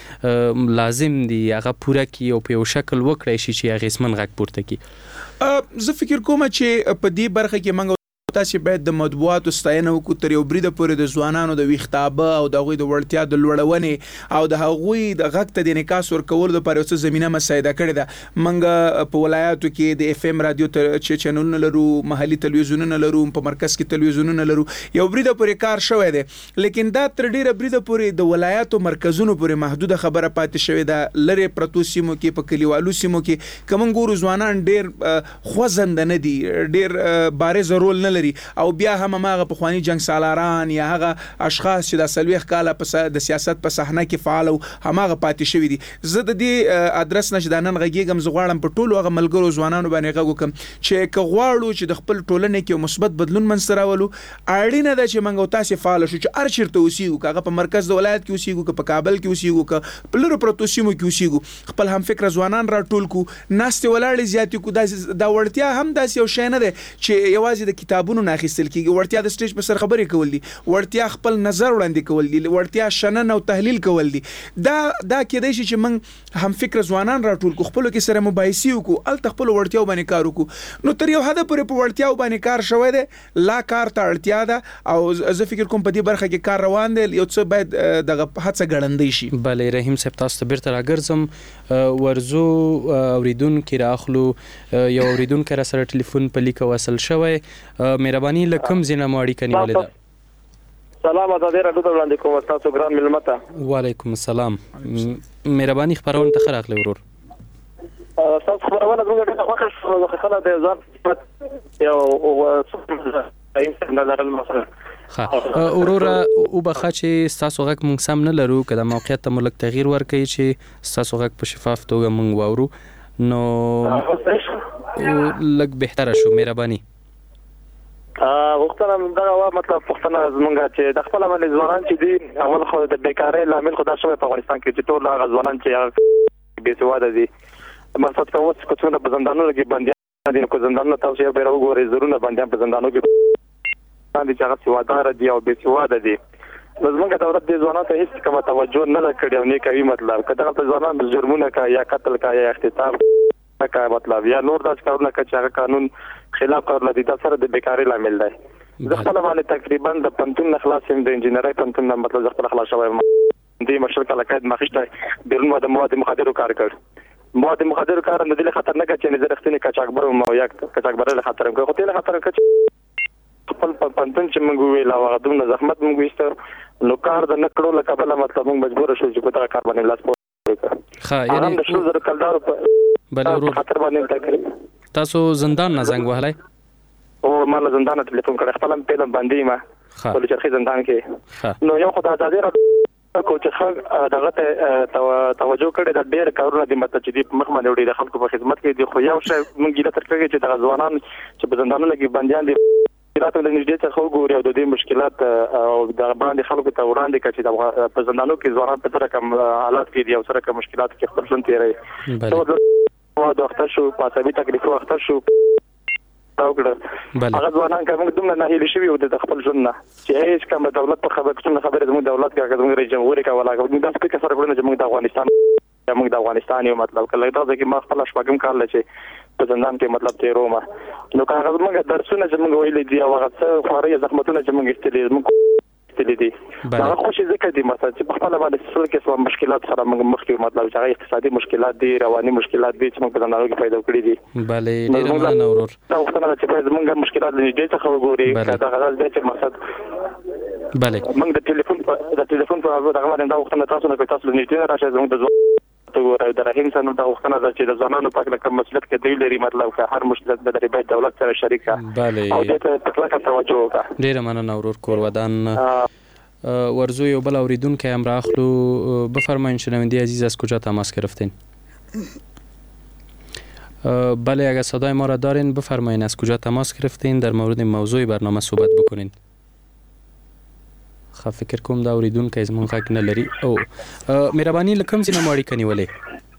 I: چې لازم دي هغه پوره کړي او په یو شکل وکړی شي چې اغیزمن غږ پورته کړي.
X: زه فکر کوم چې په دې برخه کې موږ تاسو باید د مطبوعاتو ستاینه وکړو تر یو بریده پورې د ځوانانو د ویښتابه او د هغوی د وړتیا د لوړونې او د هغوی د غږ ته د انعکاس ورکولو لپاره څه زمینه مساعده کړې ده. موږ په ولایاتو کې د اف ام رادیو چې چینلونه لرو محلي تلویزیونونه لرو په مرکز کې تلویزیونونه لرو یو بریده پورې کار شوی دی لیکن دا تر ډیره بریده پورې د ولایاتو مرکزونو پورې محدوده خبره پاتې شوې ده. لرې پرتو سیمو کې په کلیوالو سیمو کې کوم ګورو ځوانان ډیر خوځنده نه دي ډیر بارز رول نه لري او بیا هم هغه په خواني جنگ سالاران یا هغه اشخاص چې د سلويخ کاله په د سیاست په صحنه کې فعال او همغه پاتې شوی دي. زه د دې ادرس نشه د نن غږیږم زه غواړم په ټولو هغه ملګرو ځوانانو باندې غږ وکم چې که غواړو چې د خپل ټولنې کې مثبت بدلون منځته راولو اړینه ده چې موږ تاسو فعال شو چې هر چیرته اوسېږو کاغه په مرکز د ولایت کې اوسېږو که په کابل کې اوسېږو که په لرو پروتو سیمو کې اوسېږو خپل هم فکر ځوانان راټول کو ناست ولاړې زیاتې کو دا وړتیا هم داسې یو شی نه ده چې یوازې د کتاب جوابونه نه اخیستل کیږي. وړتیا د سټیج په سر خبرې کول دي، وړتیا خپل نظر وړاندې کول دي، وړتیا شنن او تحلیل کول دي. دا دا کېدای شي چې موږ هم فکر ځوانان راټول کو، خپل کې سره مباحثې وکړو، ال خپل وړتیاو باندې کار وکړو. نو تر یو حد پورې په وړتیاو باندې کار شوی دی، لا کار ته اړتیا ده او زه فکر کوم په دې برخه کې کار روان دی، یو څه باید دغه هڅه ګړندۍ شي.
I: بله رحیم صاحب تاسو ته بیرته راګرځم، ورزو اوریدونکي راخلو. یو اوریدونکی را سره ټلیفون په لیکه وصل شوی، مهرباني له کوم ځای نه مو اړیکه نیولې ده؟
G: سلام ازادي راډیو ته وړاندې کوم تاسو ګران مېلمه ته.
I: وعلیکم السلام، مهرباني خبرونه ته ښه راغلی ورور.
G: تاسو خبرونه زموږ ډېره خوښه شوه، خو خلک د ځان یو نظر المسله
I: ښه وروره وبخښه چې ستاسو غږ موږ سم نه لرو، که د موقعیت ته مو لږ تغییر ورکوي چې ستاسو غږ په شفاف توګه موږ واورو نو لږ بهتره شو. مهرباني
G: غوښتنه هم دغه وه، مطلب پوښتنه زموږ چې د خپله باندې ځوانان چې دي، اول خو د بیکارۍ لامل خو دا شوی په افغانستان کې چې ټول هغه ځوانان چې هغه بې سواده دي، مقصد کوم اوس که څومره په زندانونو کې بندیان دي، که زندانونه تاسو یو بېره وګورئ، زرونه بندیان په زندانونو کې دي چې هغه سواداره دي او بې سواده دي. نو زموږ دولت دې ځوانانو ته هېڅ کومه توجه نه ده کړې او نه کوي. مطلب که دغلته ځوانان جرمونه کوي یا قتل کوي یا اغتصاب کوي، مطلب یا نور داسې کارونه کوي چې هغه قانون خلاف کارونه دي، دا سره د بیکارۍ لامل دی. زه خپله باندې تقریبا د پوهنتون نه خلاص یم، د انجینرۍ پوهنتون نه مطلب زه خپله خلاص شوی یم. دې مشر کله قید ما اخیستی، بیرون ما د مواد مخدرو کار کړ. مواد مخدرو کار هم د دې له خطر نه کړ چې زه رښتینې قاچاقبر وم او یا قاچاقبرۍ له خطر یم کړ، خو دې له خطر کړ چې خپل پوهنتون چې موږ وویل او هغه دومره زحمت موږ وایسته، نو کار د نه کړو له کبله مطلب موږ مجبوره شو چې په دغه کار باندې لاس پورې کړو.
I: ښه یعنې
G: د شلو زرو کلدارو په خطر باندې تکلیف.
I: تاسو زندان نه زنګ وهلی؟
G: او ما له زندانه ټلیفون کړی، خپله هم فعلا بندي یم په لوچرخي زندان کې. نو یو خو د ازادي راډیو کو چې ښه دغه ته توجه کړې ده، ډېر کارونه دي مطلب چې دي په مخ باندې وړي د خلکو په خدمت کې دي، خو یو شی موږ ګیله تر کړې چې دغه ځوانان چې په زندانونو کې بندیان دي راته له نږدې څخه وګوري او د دې مشکلات او د باندې خلکو ته وړاندې کړي چې په زندانونو کې ځوانان په څه رقم حالات کې دي او څه رقم مشکلات کې خپل ژوند تېروي. د اختر شو په عصبي تکلیفو اختر شو هغه ځوانان که موږ دومره ناهیلي شوي وو د خپل ژوند نه چې هېڅ کومه دولت په خبره کومه خبرې زموږ دولت کې هغه زموږ رئیس جمهور یې کوله، موږ داسې فکر سره کړو چې موږ د افغانستان یا موږ د افغانستان یو. مطلب کله دا ځکه ما خپل شپږم کال چې په زندان کې مطلب تیروم، نو که هغه موږ درسونه چې موږ ویلي دي او هغه څه خوارۍ زحمتونه چې موږ ایستلي موږ ایستلي دي، هغه خوشي ځکه دي مثلا چې په خپله باندې څه قسمه مشکلات سره موږ مخ کې مطلب چې هغه اقتصادي مشکلات دي، رواني مشکلات دي چې موږ په زندانونو کې پیدا کړي دي.
I: بلې ډېره مننه ورور.
G: دا وختونه چې باید موږ مشکلات له نږدې څخه وګوري، دا غواړم چې مقصد
I: بلې
G: موږ د ټلیفون د ټلیفون په هغه باندې دا وختونه تاسو نه کوي، تاسو له نږدې راشئ زموږ د ځوانانو د رحیم سره دا وختونه ده چې د ځوانانو په اړه کوم مسؤلیت کې دی لري، مطلب که هر مشکل د دې باید دولت سره شریک
I: بلې
G: او دې ته په کلکه توجه وکړه.
I: ډېره مننه ورور کور ودان. ورزو یو بل اوریدونکی هم راخلو. بفرمایید شنونده عزیز از کجا تماس گرفتین؟ بله اگر صدای ما را دارین بفرمایید از کجا تماس گرفتین، در مورد موضوع برنامه صحبت بکنین. خب فکر کوم دا اوریدونکی زمون غږ نه لري. او مهرباني له کوم ځای نه مو اړیکه نیولې؟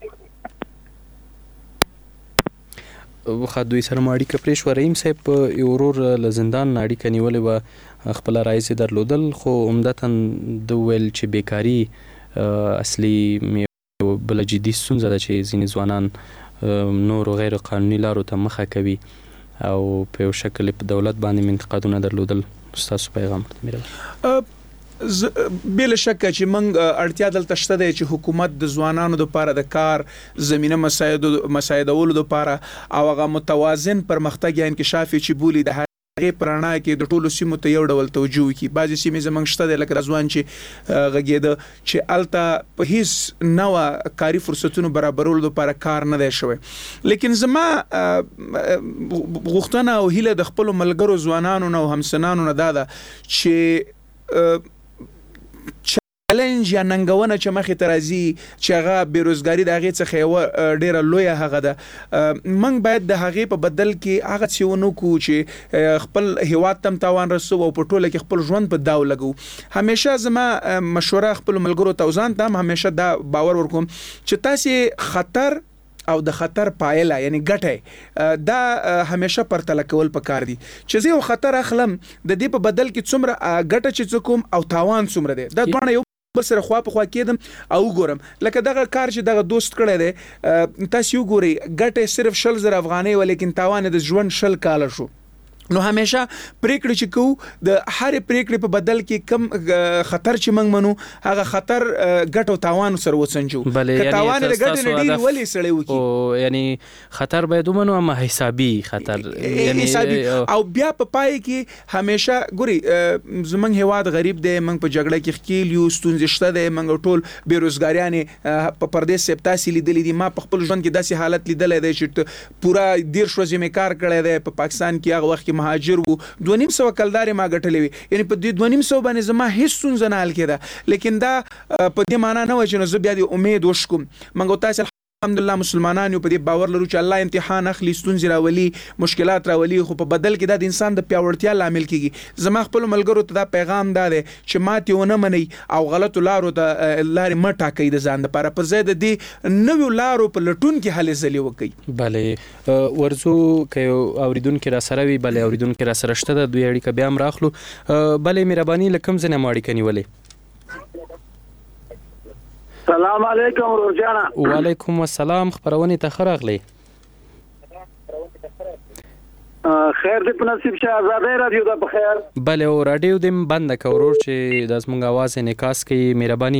I: خو دوی سره مو اړیکه پرېښوه. رحیم صاحب یو ورور له زندان نه اړیکه نیولې وه، خپله رایز یې درلودل، خو عمدتا د وویل چې بیکاري اصلي بله جدي ستونزه ده چې ځینې ځوانان نورو غیر قانوني لارو ته مخه کوي او په یو شکل په دولت باندې انتقادونه درلودل. ستاسو پیغام ورته
X: بل شک چې موږ اړتیا دلته شته دی چې حکومت د ځوانانو لپاره د کار زمينه مساعدولو لپاره او هغه متوازن پرمختګ یا انکشاف چې بولی د هغه پرانا کې د ټولو سیمو ته یو ډول توجه وکړي. بعضې سیمې زموږ شته دی لکه ځوان چې غږېده چې هلته په هیڅ نوه کاري فرصتونو برابرولو لپاره کار نه دی شوی. لیکن زما غوښتنه او هیله د خپلو ملګرو ځوانانو نه او همسنانو نه دا ده چې چالنج یا ننګونه چې مخې ته راځي چې هغه بېروزګاري د هغې څخه یوه ډېره لویه هغه ده، موږ باید د هغې په بدل کې هغه څه ونه کړو چې خپل هیواد ته هم تاوان رسو او په ټوله کې خپل ژوند په داو لګو. همیشه زما مشوره خپلو ملګرو ته او ځان ته هم همیشه دا باور ورکوم چې تاسې خطر او د خطر پایله یعنی ګټه دا همیشه پرتله کول پکار دي چې زه یو خطر اخلم د دې په بدل کې څومره ګټه چې کوم او تاوان څومره دی دا دونه یو بل سره خوا په خوا کېدم او ګورم لکه دغه کار چې دغه دوست کړی دی تاسو وګورئ ګټه صرف شل زره افغانۍ ولیکن تاوان د ژوند شل کال شو نو همیشه پریکړه چې کو د هر پریکړې په بدل کې کم خطر چې موږ منو هغه خطر ګټ او تاوان سره وسنجو
I: که
X: تاوان د ګټ نه ډیر ولې سړی وکي
I: او یعنی خطر باید ومنو اما حسابي خطر
X: یعنی او بیا په پای کې همیشه ګوري زمونږ هواد غریب دی موږ په جګړه کې خکیل یو ستونزې شته دی موږ ټول بیروزګاریان په پردیس سپتاسي لیدلې دي ما په خپل ژوند کې داسې حالت لیدلې دی چې پورا ډیر شوزې مې کار کړی دی په پاکستان کې هغه وخت مهاجر وو دوه نیم سو کلدار ما غټلې وي یعنی په دې دوه نیم سو باندې زما هیڅ ستونزه نه حل کېده لیکن دا په دې معنی نه و چې نو زه بیا د امید وشکم منګو تاسو الحمدلله مسلمانان یو په دې باور لرو چې الله امتحان اخلي ستونزې راولي مشکلات راولي خو په بدل کې د انسان د پیاوړتیا لامل کیږي زما خپل ملګرو ته دا پیغام دا دی چې ماته ونه مني او غلط لارو ته لارې مټه کوي د ځان لپاره په ځای د دې نوو لارو په لټون کې هلې ځلې وکړي
I: بله ورزو که اوریدونکو را سره وي بله اوریدونکو را سره شته د دوی اړیکه بیا هم راخلو بله مهرباني لکم ځنه مو اړیکه نیولې
A: السلام علیکم ورجانا
I: وعلیکم السلام خبرونه ته خراغلی
A: خیر دې په نصیب شه آزادۍ رادیو دا په خیر
I: بله او رادیو دې بند کورور چې د زمونږ आवाज نکاس کوي مهرباني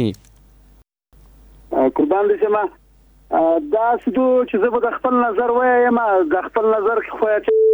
A: قربان دې شمه دا سدو چې زه به خپل نظر وایم د خپل نظر خو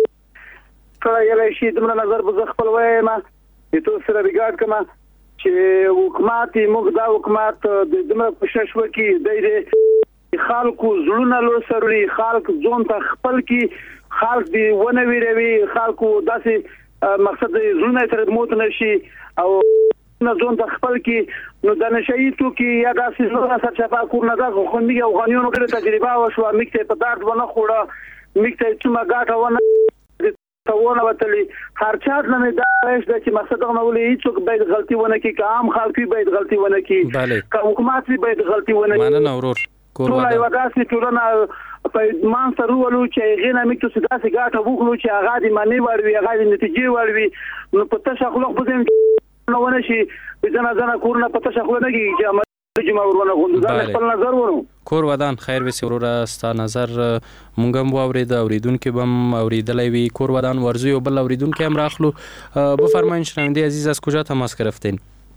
A: چې کله یې شي دمر نظر به خپل وایم ته سره ریګارډ کما چې حکومت موږ دا حکومت د دمر کوشش وکړي د خلکو زړونه لو سروري خلک ځون ته خپل کی خلک دی ونه ویروي خلکو داسې مقصد زړونه تر موت نشي او نه ځون ته خپل کی نو د نشي تو کی یا داسې نو سره چپا کور نه دا خو میږي افغانانو ډېر تجربه وشو میکته په دارت ونه خوړه میکته چې ما غاټه ونه تاونه وتلی هر چا نه دا رئیس د چې مقصد نه ولې هیڅوک باید غلطي ونه کوي که عام خلک باید غلطي ونه کوي که حکومت باید غلطي ونه کوي
I: مننه ورور
A: ټول یو داسې ټولنه په مان سره ولو چې غینه میکته سدا سي غاټه وکړو چې هغه دې معنی وروي هغه دې نتیجې وروي نو په تشخلق بزم نو ونه شي ځنه ځنه کورنه په تشخلق نه کیږي چې جمع ورونه غوندو دا خپل نظر ورو
I: کور ودان خیر وسی وروره ستا نظر مونږ هم واورید اوریدونکو بم اوریدلای وی کور ودان ورزو بل اوریدونکو هم راخلو بفرمایید شنونده عزیز از کجا تماس گرفتین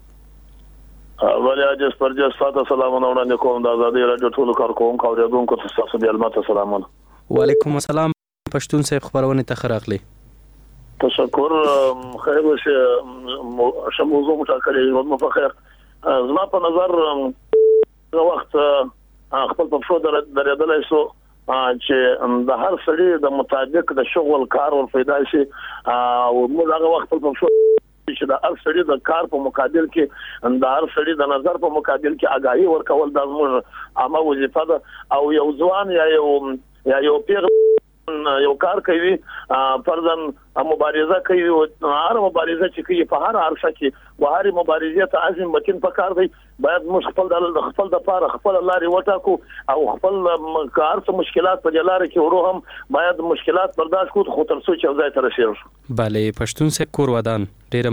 H: ولی اجازه پرجاز فاته سلامونه وړاندې کوم د آزادۍ رادیو ټولو کارکونکو اوریدونکو ته تاسو بیا البته سلامونه
I: وعلیکم السلام پښتون صاحب خبرونه ته خراغلی
H: تشکر خیر وشه شموزو متکلې ودمو په خیر زما په نظر وخت خپل په شو درېدلای شو چې د هر سړي د مطابق د شغل کار ور پیدا شي او موږ هغه وخت په شو چې د هر سړي د کار په مقابل کې د هر سړي د نظر په مقابل کې آگاهي ورکول د موږ عامه وظیفه ده او یو ځوان یا یو یا یو پیغ یو کار کوي فرضاً مبارزه کوي او هر مبارزه چې کوي په هر عرصه کې و هر مبارزه ته عزم متین پکار دی باید موږ خپل د خپل د پاره خپل لاري وټاکو او خپل کار څه مشکلات په لاري کې ورو هم باید مشکلات برداشت کو خو تر څو چې ځای ته رسیږو
I: bale پښتون سه کور ودان ډیر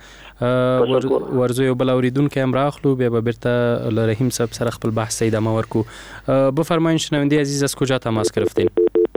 I: مننه ورزو یو بل اوریدونکو هم راخلو بیا به برته رحیم صاحب سره خپل بحث ایدامه ورکو بفرمایئ شنونده عزیز از کجا تماس گرفتین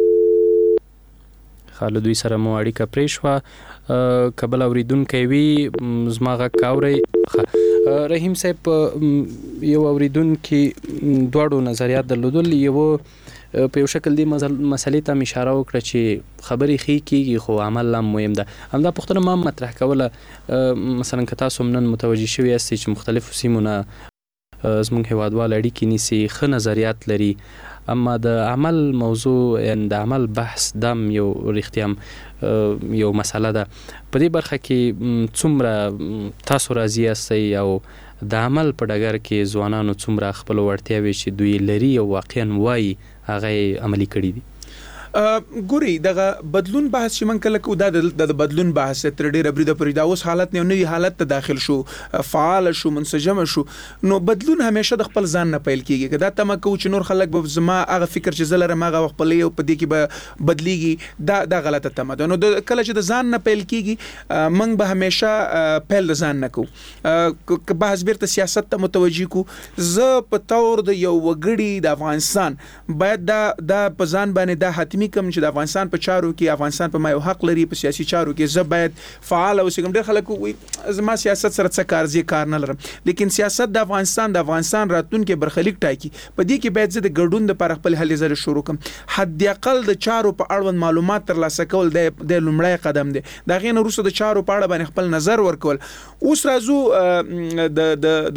I: خالد دوی سره مو اړیکه پریښوا کبل اوریدونکو وی زماغه کاوري رحیم صاحب یو اوریدونکو دوړو نظریات درلودل یو په یو شکل دی مسلې ته اشاره وکړه چې خبرې خې کیږي خو عمل هم مهم ده همدا پښتنه ما مطرح کوله مثلا که تاسو نن متوجي شوي یاست چې مختلفو سیمونه زموږ هیوادوال اړیکې نیسي ښه نظریات لري اما د عمل موضوع یعنی د عمل بحث دم یو رښتیام یو مسله ده په دې برخه کې څومره تاسو راضي یاستئ او د عمل په ډګر کې ځوانانو څومره خپل وړتیاوې چې دوی لري او واقعا وایي هغه عملي کړي دي
X: ګوري دغه بدلون بحث چې من کله کو د بدلون بحث تر ډیره بریده پرې دا اوس حالت نه نوې حالت ته داخل شو فعال شو منسجم شو نو بدلون همیشه د خپل ځان نه پیل کیږي کدا ته مکو چې نور خلک به زما هغه فکر چې زلره ماغه خپل یو په دې کې به بدلیږي دا دا غلطه تمه ده نو کله چې د ځان نه پیل کیږي من به همیشه پیل د ځان نه کو که بحث بیرته سیاست ته متوجي کو ز په تور د یو وګړي د افغانستان باید دا د پزان باندې دا حتمی کوم چې د افغانستان په چارو کې افغانستان په ما یو حق لري په سیاسي چارو کې ز باید فعال اوسم ډېر خلک وي زما سیاست سره څه کار زی کار نه لرم لیکن سیاست د افغانستان د افغانستان راتلونکي برخلیک ټاکي په دې کې باید زه د ګډون د پر خپل هلې زره شروع کوم حد اقل د چارو په اړوند معلومات ترلاسه کول د د لومړی قدم دی دا غین وروسته د چارو په اړه باندې خپل نظر ورکول اوس راځو د د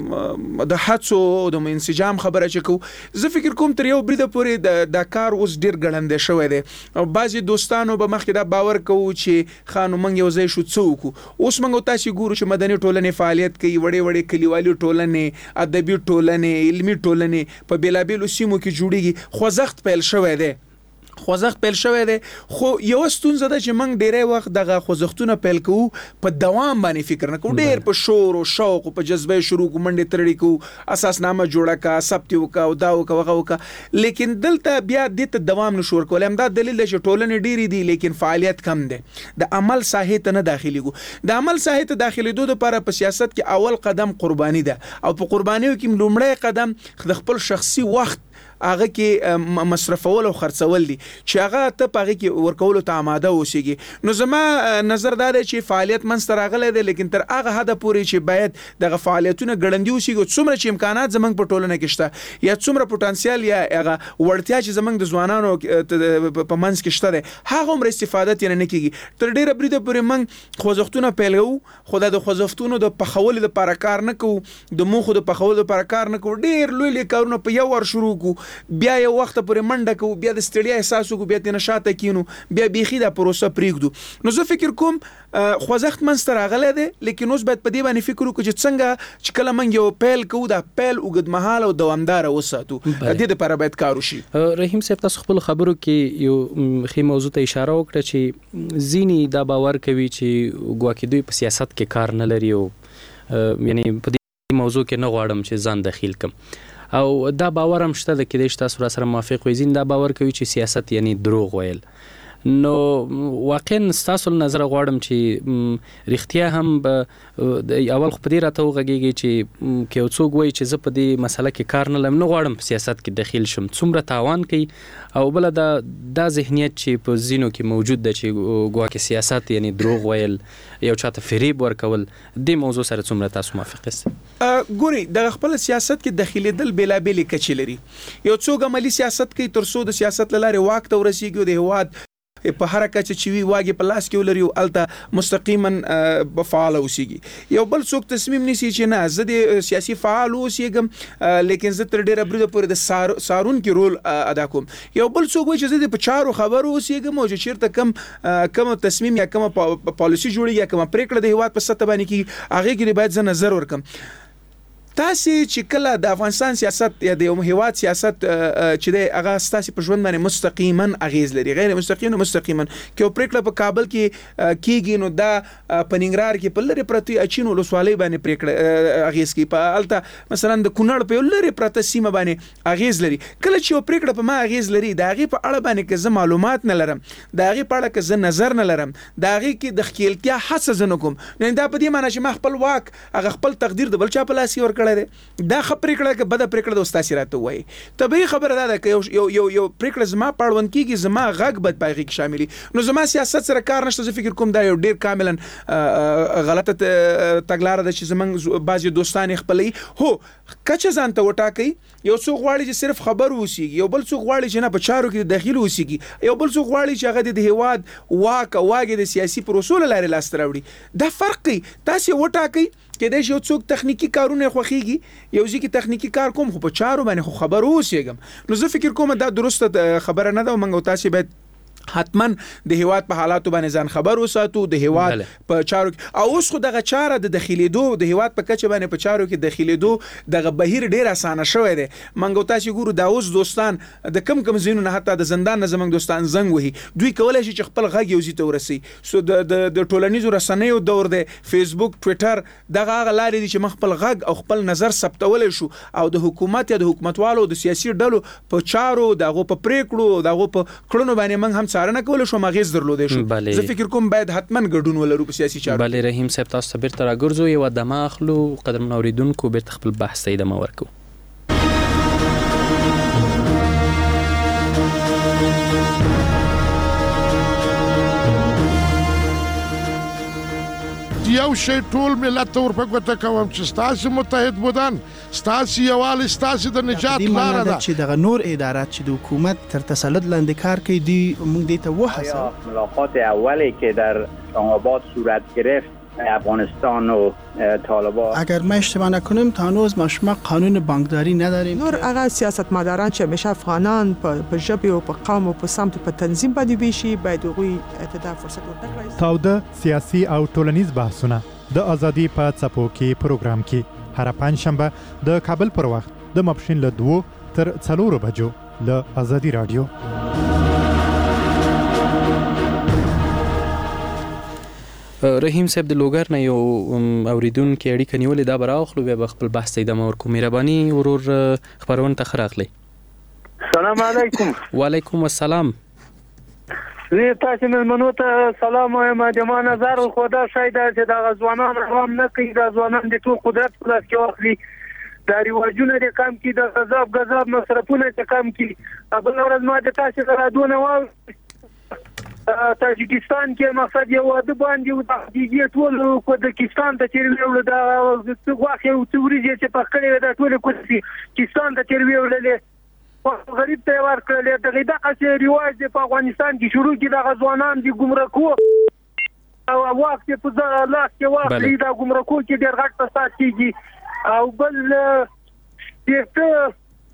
X: د د حادثو د انسجام خبره چکو زه فکر کوم تر یو بریده پورې د د کار اوس ډیر ګړندې شوی دی او بعضی دوستانو به مخکې دا باور کوي چې خانو منګ یو ځای شو څوک اوس منګ تاسو ګورو چې مدني ټولنې فعالیت کوي وړې وړې کلیوالي ټولنې ادبي ټولنې علمي ټولنې په بیلابیلو سیمو کې جوړیږي خوځښت پیل شوی دی خوځښت پیل شوی دی خو یو ستونزه ده چې موږ ډیری وخت دغه خوځښتونه پیل کوو په دوام باندې فکر نه کوو ډیر په شور او شوق او په جذبه شروع کوو منډې ترړې کوو اساسنامه جوړه کا ثبت وکا او دا وکا وغه وکا لیکن دلته بیا د ته دوام نشور کول هم دا دلیل دی چې ټولنې ډیری دي لیکن فعالیت کم دی د عمل ساحه ته نه داخليږي د عمل ساحه ته داخليدو لپاره په سیاست کې اول قدم قرباني ده او په قربانیو کې لومړی قدم د خپل شخصي وخت هغه کې مصرفول او خرڅول دي چې هغه ته پغه کې ورکول ته آماده اوسېږي نو زما نظر دا دی چې فعالیت منځ راغلی دی لیکن تر هغه حد پورې چې باید دغه فعالیتونه ګړندې اوسېږي څومره چې امکانات زمنګ په ټولنه کې شته یا څومره پوتانسیل یا هغه وړتیا چې زمنګ د ځوانانو په منځ کې شته هغه هم استفاده ترې نه کیږي تر ډیره بریده پورې موږ خوځښتونه پیلو خدای د خوځښتونو د پخول لپاره کار نه کوو د موخو د پخول لپاره کار نه کوو ډیر لوی لوی کارونه په یو ور شروع کوو بیا یو وخت پورې منډه کوو بیا د ستړیا احساس کوو بیا د نشاته کینو بیا بيخي د پروسه پریږدو نو زه فکر کوم خوځښت منستر راغلی دی لیکن اوس باید په دې باندې فکر وکړو چې څنګه چې کله موږ یو پیل کوو دا پیل اوږدمهاله او دوامدار وساتو د دې لپاره باید کار وشي
I: رحیم صاحب تاسو خپل خبرو کې یو خې موضوع ته اشاره وکړه چې زینی دا باور کوي چې ګواکې دوی په سیاست کې کار نه لري او یعنی په دې موضوع کې نه غواړم چې ځان دخیل کم او دا باور هم شته د کې د تاسو سره موافق وي زین دا باور کوي چې سیاست یعنی دروغ ویل نو واقعا تاسو نظر غواړم چې رښتیا هم اول خو پدې راته وغږیږي چې کې څوک وایي چې زه په دې مسله کې کار نه لم نه غواړم په سیاست کې دخیل شم څومره تاوان کوي او بل دا د ذهنیت چې په زینو کې موجود ده چې ګواکې سیاست یعنی دروغ ویل یو چاته فریب ورکول د موضوع سره څومره تاسو موافق یاست
X: ګوري د خپل سیاست کې دخیلېدل بلابل کچې لري یو څوک عملی سیاست کوي تر څو د سیاست لاره واک ته ورسیږي د هواد په حرکت چې وی واګي په لاس کې ولري او الته مستقیما فعال اوسېږي یو بل څوک تصمیم نیسي چې نه زه د سیاسي فعال اوسېږم لیکن زه تر ډیره بریده پورې د سارون کې رول ادا کوم یو بل څوک وایي چې زه د پچارو خبرو اوسېږم او چې چیرته کم کم تصمیم یا کم پالیسی جوړي یا کم پریکړه د هیواد په سطح باندې کې هغه کې باید زه نظر ورکم تاسو چې کله د افغانستان سیاست یا د یو هیواد سیاست چې د هغه تاسو په ژوند باندې مستقیما اغیز لري غیر مستقیما مستقیما کې پریکړه په کابل کې کیږي نو دا په ننګرهار کې په لری پرتی اچینو لسوالۍ باندې پریکړه اغیز کوي په الته مثلا د کونړ په لری پرته سیمه باندې اغیز لري کله چې یو پریکړه په ما اغیز لري دا غي په اړه باندې کې زه معلومات نه لرم دا غي په اړه کې زه نظر نه لرم دا غي کې د خپلتیا حساس نه کوم نه دا په دې معنی چې ما خپل واک هغه خپل تقدیر د بل چا په لاس ور کړی دا خبرې کړه کې بده پریکړه د استاد سره ته وای طبيعي خبره ده چې یو یو یو پریکړه زما پړون کیږي زما غږ بد پایږي کې شاملي نو زما سیاست سره کار نشته زه فکر کوم دا یو ډیر کاملا غلطه تګلارې ده چې زمنګ بعضي دوستان خپلې هو کچه ځان ته وټاکي یو څو غواړي چې صرف خبر وسیږي یو بل څو غواړي چې نه په چارو کې داخل وسیږي یو بل څو غواړي چې هغه د هیواد واک واګي د سیاسي پروسو لاره لاس تراوړي دا فرق تاسو وټاکي کې د یو څوک تخنیکی کارونه خوخيږي یو ځکه تخنیکی کار کوم خو په چارو باندې خو خبر اوسېګم نو زه فکر کوم دا درسته خبره نه ده مونږ تاسو باید حتما د هیواد په حالاتو باندې ځان خبر وساتو د هیواد په چارو او اوس خو دغه چاره د داخليدو د هیواد په کچه باندې په چارو کې داخليدو دغه بهیر ډیر اسانه شوی دی منګو تاسو ګورو دا اوس دوستان د کم کم زینونه حتی د زندان نه زمنګ دوستان زنګ وهي دوی کولای شي چې خپل غږ یوزي ته ورسي سو د د ټولنیزو رسنیو دور دی فیسبوک ټوئیټر دغه غلاري دي چې مخ خپل غږ او خپل نظر ثبتول شو او د حکومت یا د حکومتوالو د سیاسي ډلو په چارو دغه په پریکړو دغه په کړنو باندې موږ هم څارنه کول شو ماغیز درلودې شو زه فکر کوم باید حتما ګډون ولرو په سیاسي چارو.
I: بله رحیم صاحب تاسو ته بیرته راګرځو یو دمه اخلو قدرمن اوریدونکو بیرته خپل بحث ته ادامه ورکو.
J: یو شی ټول ملت ور په ګوته کوم چې ستاسو متحد بودن ستاسو یوال ستاسو د نجات لار ده
K: چې دغه نور ادارات چې د حکومت تر تسلط لاندې کار کوي دی موږ دې ته وحسه
L: ملاقات اولی که در آباد صورت گرفت افغانستان و طالبان
K: اگر ما اشتباه نکنیم تا هنوز ما شما قانون بانکداری نداریم
M: نور هغه سیاستمداران چې همیشه افغانان په ژبه او په قوم او په سمت په تنظیم باندې ویشي باید هغوی ته فرصت ورکړي.
D: تاوده سیاسي او ټولنیز بحثونه د ازادي په څپو کې پروګرام کې هر پنځشنبه د کابل پر وخت د ماپښین له دوه تر څلورو بجو له ازادي رادیو.
I: رحیم صاحب د لوګر نه یو اوریدونکو اړیکه نیولې دا براخلو بیا خپل بحث ته ادامه ورکوم. مهرباني ورور خبرونه ته خراغلی.
Y: السلام علیکم.
I: وعلیکم السلام.
Y: زه تاسو مېلمنو ته سلام وایم. د ما نظر خو دا شاید چې د غزوانان روان نه کوي د ځوانان د ټول قدرت په لاس کې واخلي د ریواجونه د کم کې د غضب غضب مصرفونه د کم کې بل ورځ ما د تاسو سره دونه و تاجکستان کې مقصد یو د باندې او د دیګي ټول کوزاکستان ته چیرې د واخې او توريزه چې په کړې د ټول کوزاکستان ته چیرې ولې غریب ته ورکړل د غیدا چې ریواج په افغانستان کې شروع کې د غزوانان د ګمرکو او وخت په لاس کې واخلي د ګمرکو کې ډېر غټ فساد کیږي او بل دې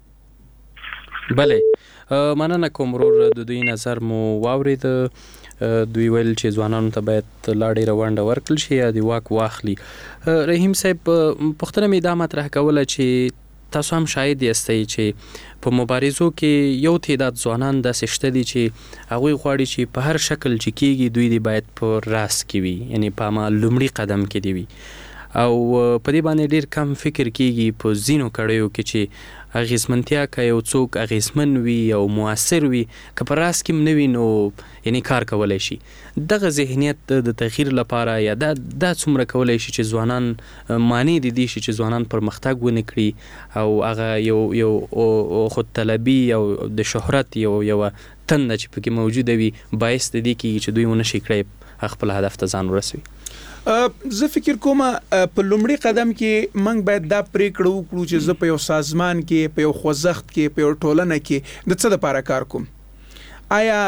I: بله مننه کوم ورور د دوی نظر مو واورید. دوی ویل چې ځوانانو ته باید لاړې روانډه ورکړل شي یا د واک واخلي. رحیم صاحب پښتنه مې دا مطرح کوله چې تاسو هم شاید یاستئ چې په مبارزو کې یو تعداد ځوانان داسې شته دي چې هغوی غواړي چې په هر شکل چې کېږي دوی دی باید په راس کې وي یعنی په ما لومړي قدم کې دی وي او په دې باندې ډیر کم فکر کیږي په زینو کړیو کې چې اغیزمنتیا کوي او څوک اغیزمن وي او موثر وي که په راس کې نه وي نو یعنی کار کولای شي. دغه ذهنیت د تغییر لپاره یا دا د څومره کولای شي چې ځوانان معنی دي دي چې ځوانان پرمختګ ونه کړي او هغه یو یو خود طلبي او د شهرت یو یو تنده چې پکې موجوده وي باعث د دې کې چې دوی ونه شي کړی خپل هدف ته ځان ورسوي.
X: زه فکر کوم په لومړي قدم کې موږ باید دا پریکړه وکړو چې زه په یو سازمان کې په یو خوځښت کې په یو ټولنه کې د څه لپاره کار کوم. آیا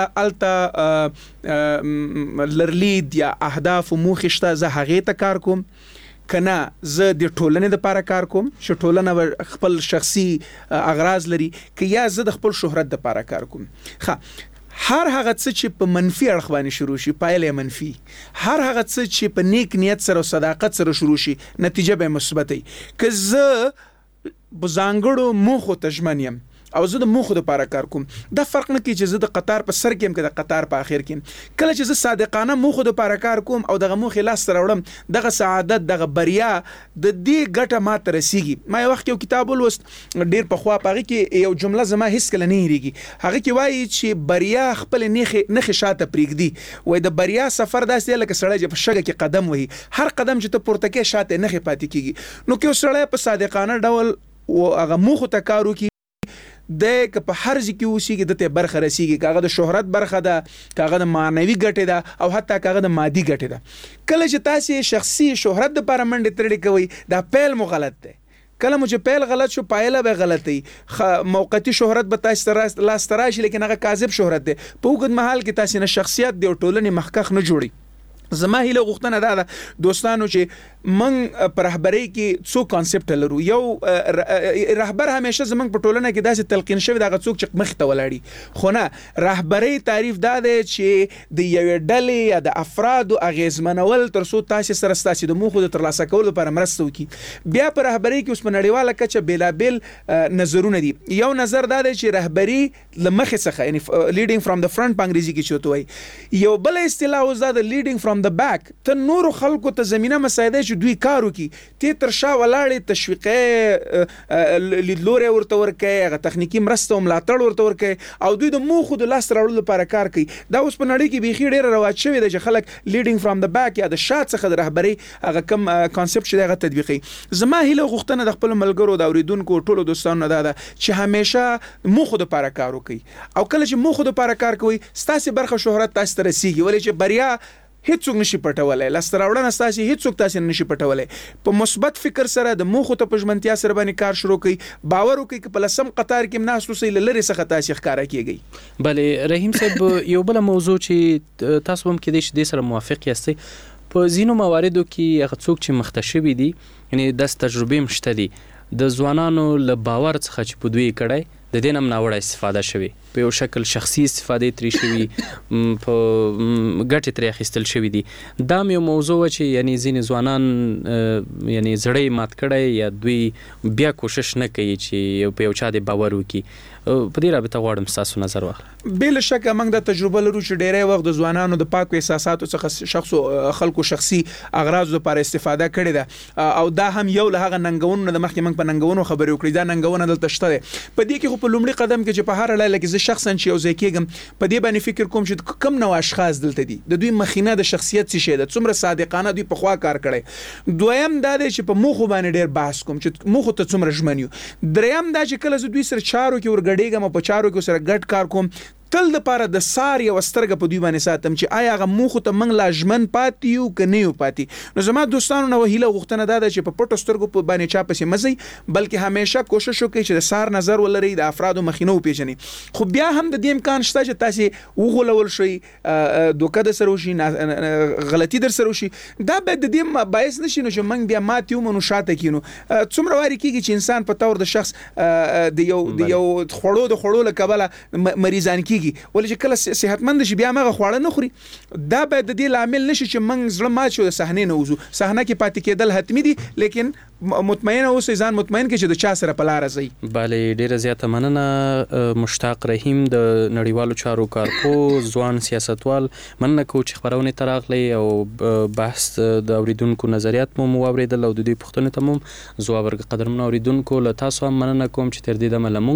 X: الته لرلید یا اهداف او موخې شته زه هغې ته کار کوم کنه زه د ټولنې لپاره کار کوم چې ټولنه خپل شخصي اغراض لري که یا زه د خپل شهرت لپاره کار کوم. ښه هر هغه څه چې په منفي اړخ باندې شروع شي پایله منفي، هر هغه څه چې په نیک نیت سره او صداقت سره شروع شي نتیجه به مثبت وي. که زه بزانګړو موخو ته ژمن یم او زه د موخو لپاره کار کوم، دا فرق نه کوي چې زه د قطار په سر کې یم که د قطار په اخر کې یم. کله چې زه صادقانه موخو لپاره کار کوم او دغه موخې لاسته راوړم دغه سعادت دغه بریا د دې ګټه ماته رسیږي. ما یو وخت یو کتاب ولوست ډېر پخوا په هغې کې یو جمله زما هیڅ کله نه هېرېږي. هغه کې وایي چې بریا خپلې نښې نښې شاته پرېږدي. وایي د بریا سفر داسې دی لکه سړی چې په شګه کې قدم وهي، هر قدم چې ته پورته کوې شاته نښې پاتې کېږي. نو که یو سړی په صادقانه ډول هغه موخو ته کار وکړي د که په هر ځای کې اوسېږي د ته برخه رسیږي، که هغه د شهرت برخه ده، که هغه د معنوي ګټې ده او حتی که هغه د مادي ګټې ده. کله چې تاسې شخصي شهرت دپاره منډې ترړې کوئ دا پیل مو غلط دی. کله مو چې پیل غلط شو پایله به غلط وي. موقتي شهرت به تاسې لاسته راشي لیکن هغه کاذب شهرت دی. په اوږد مهال کې تاسې نه شخصیت دی او ټولنې مخکخ نه جوړي. زما هیله غوښتنه دا ده دوستانو چې موږ په رهبرۍ کې څو کانسپټ لرو. یو رهبر همیشه زموږ په ټولنه کې داسې تلقین شوی دغه څوک چې مخ ته ولاړی، خو نه، رهبرۍ تعریف دا دی چې د یوې ډلې یا د افرادو اغیزمنول تر څو تاسو سره ستاسو د موخو د ترلاسه کولو لپاره مرسته وکړي. بیا په رهبرۍ کې اوس په نړیواله کچه بیلابیل نظرونه دي. یو نظر دا دی چې رهبري له مخې څخه یعنی لیډینګ فرام د فرنٹ په انګریزي کې چوته وایي. یو بل اصطلاح اوس دا د لیډینګ فرام د بیک، ته نورو خلکو ته زمينه مساعده چې دوی کار وکړي، ته تر شا ولاړې تشویقي لیدلوري ورته ورکړي، هغه تخنیکی مرسته او ملاتړ ورته ورکړي او دوی د موخو د لاس راوړلو لپاره کار کوي. دا اوس په نړۍ کې بيخي ډېر رواج شوی دی چې خلک لیډینګ فرام د بیک یا د شات څخه د رهبري هغه کم کانسپټ چې هغه تطبیقي. زما هیله غوښتنه د خپل ملګرو د اوریدونکو ټولو دوستانو دا ده چې همیشه موخو د لپاره کار وکړي، او کله چې موخو د لپاره کار کوي ستاسو برخه شهرت تاسو ته رسیږي، ولې چې بریا هیڅوک نشي پټولای، لستراوړنه ستاسو هیڅوک تاسو نشي پټولای. په مثبت فکر سره د موخو ته پښمنتیا سره باندې کار شروع کړئ، باور وکړئ چې په لسم قطار کې مناسو سي لری څخه تاسو ښکارا کیږي.
I: بله رحیم صاحب، یو بل موضوع چې تاسو هم کې د سره موافق یاستئ، په زینو مواردو کې هغه څوک چې مختشوي دي، یعنی د تجربې مشته دي، د ځوانانو له باور څخه چې په دوی کړای د دې نم ناوړه استفاده شوی، په یو شکل شخصي استفاده تری شوی، په ګټه تری اخیستل شوی دي. دا یو موضوع چې یعنی ځین ځوانان یعنی زړې مات کړي یا دوی بیا کوشش نه کوي چې په یو چا د باور وکړي. په دې رابطه غواړم تاسو نظر واخلئ.
X: بل شک موږ د تجربه لرو چې ډېری وخت د ځوانانو د پاکو احساساتو څخه شخصو خلکو شخصي اغراض لپاره استفاده کړې ده، او دا هم یو له هغه ننګونو د مخکې موږ په ننګونو خبرې وکړې. دا ننګونه دلته شته ده. په دې کې خو په لومړي قدم کې چې په هر لاله کې زه شخصا چې یو ځای کېږم، په دې باندې فکر کوم چې کم نو اشخاص دلته دي، د دوی مخینه د شخصیت څه شي ده، څومره صادقانه دوی په خوا کار کړي. دویم دا دی چې په موخو باندې ډېر بحث کوم چې موخو ته څومره ژمن یو. دریم دا چې کله زه دوی سره چارو کې ورګډېږم، په چارو کې سره ګډ کار کوم، تل د پاره د سار یو سترګه په دوی باندې ساتم چې آیا هغه موخو ته منګ لاجمن پاتې یو کنه یو پاتې. نو زما دوستانو نو هیله غوښتنه دا ده چې په پټو سترګو په باندې چا پسې مزي، بلکې همیشه کوشش وکړئ چې د سار نظر ولري، د افرادو مخینه وپیژنئ. خو بیا هم د دې امکان شته چې تاسو وغولول شئ، دوکه در سره وشي، غلطي در سره وشي. دا به د دې باعث نشي نو چې منګ بیا مات یو منو شاته کینو. څومره واری کیږي چې انسان په تور د شخص د یو د یو خړو د خړو له کبله مریضان کیږي، ولې چې کله صحتمند شي بیا مغه خواړه نه خوري. دا به د دې لامل نشي چې منګ زړه مات شو د صحنه نه وځو. صحنه کې پاتې کېدل حتمی دي، لیکن مطمئن اوسئ، ځان مطمئن کړئ چې د چا سره په لار ځئ.
I: بله ډیره زیاته مننه مشتاق رحیم د نړیوالو چارو کارپو ځوان سیاستوال. مننه کو چې خبرونه تراغلی او بحث د اوریدونکو نظریات مو واوریدل او د دې پوښتنې ته مو ځواب ورکړ. قدرمن اوریدونکو له تاسو هم مننه کوم چې تر دې دمه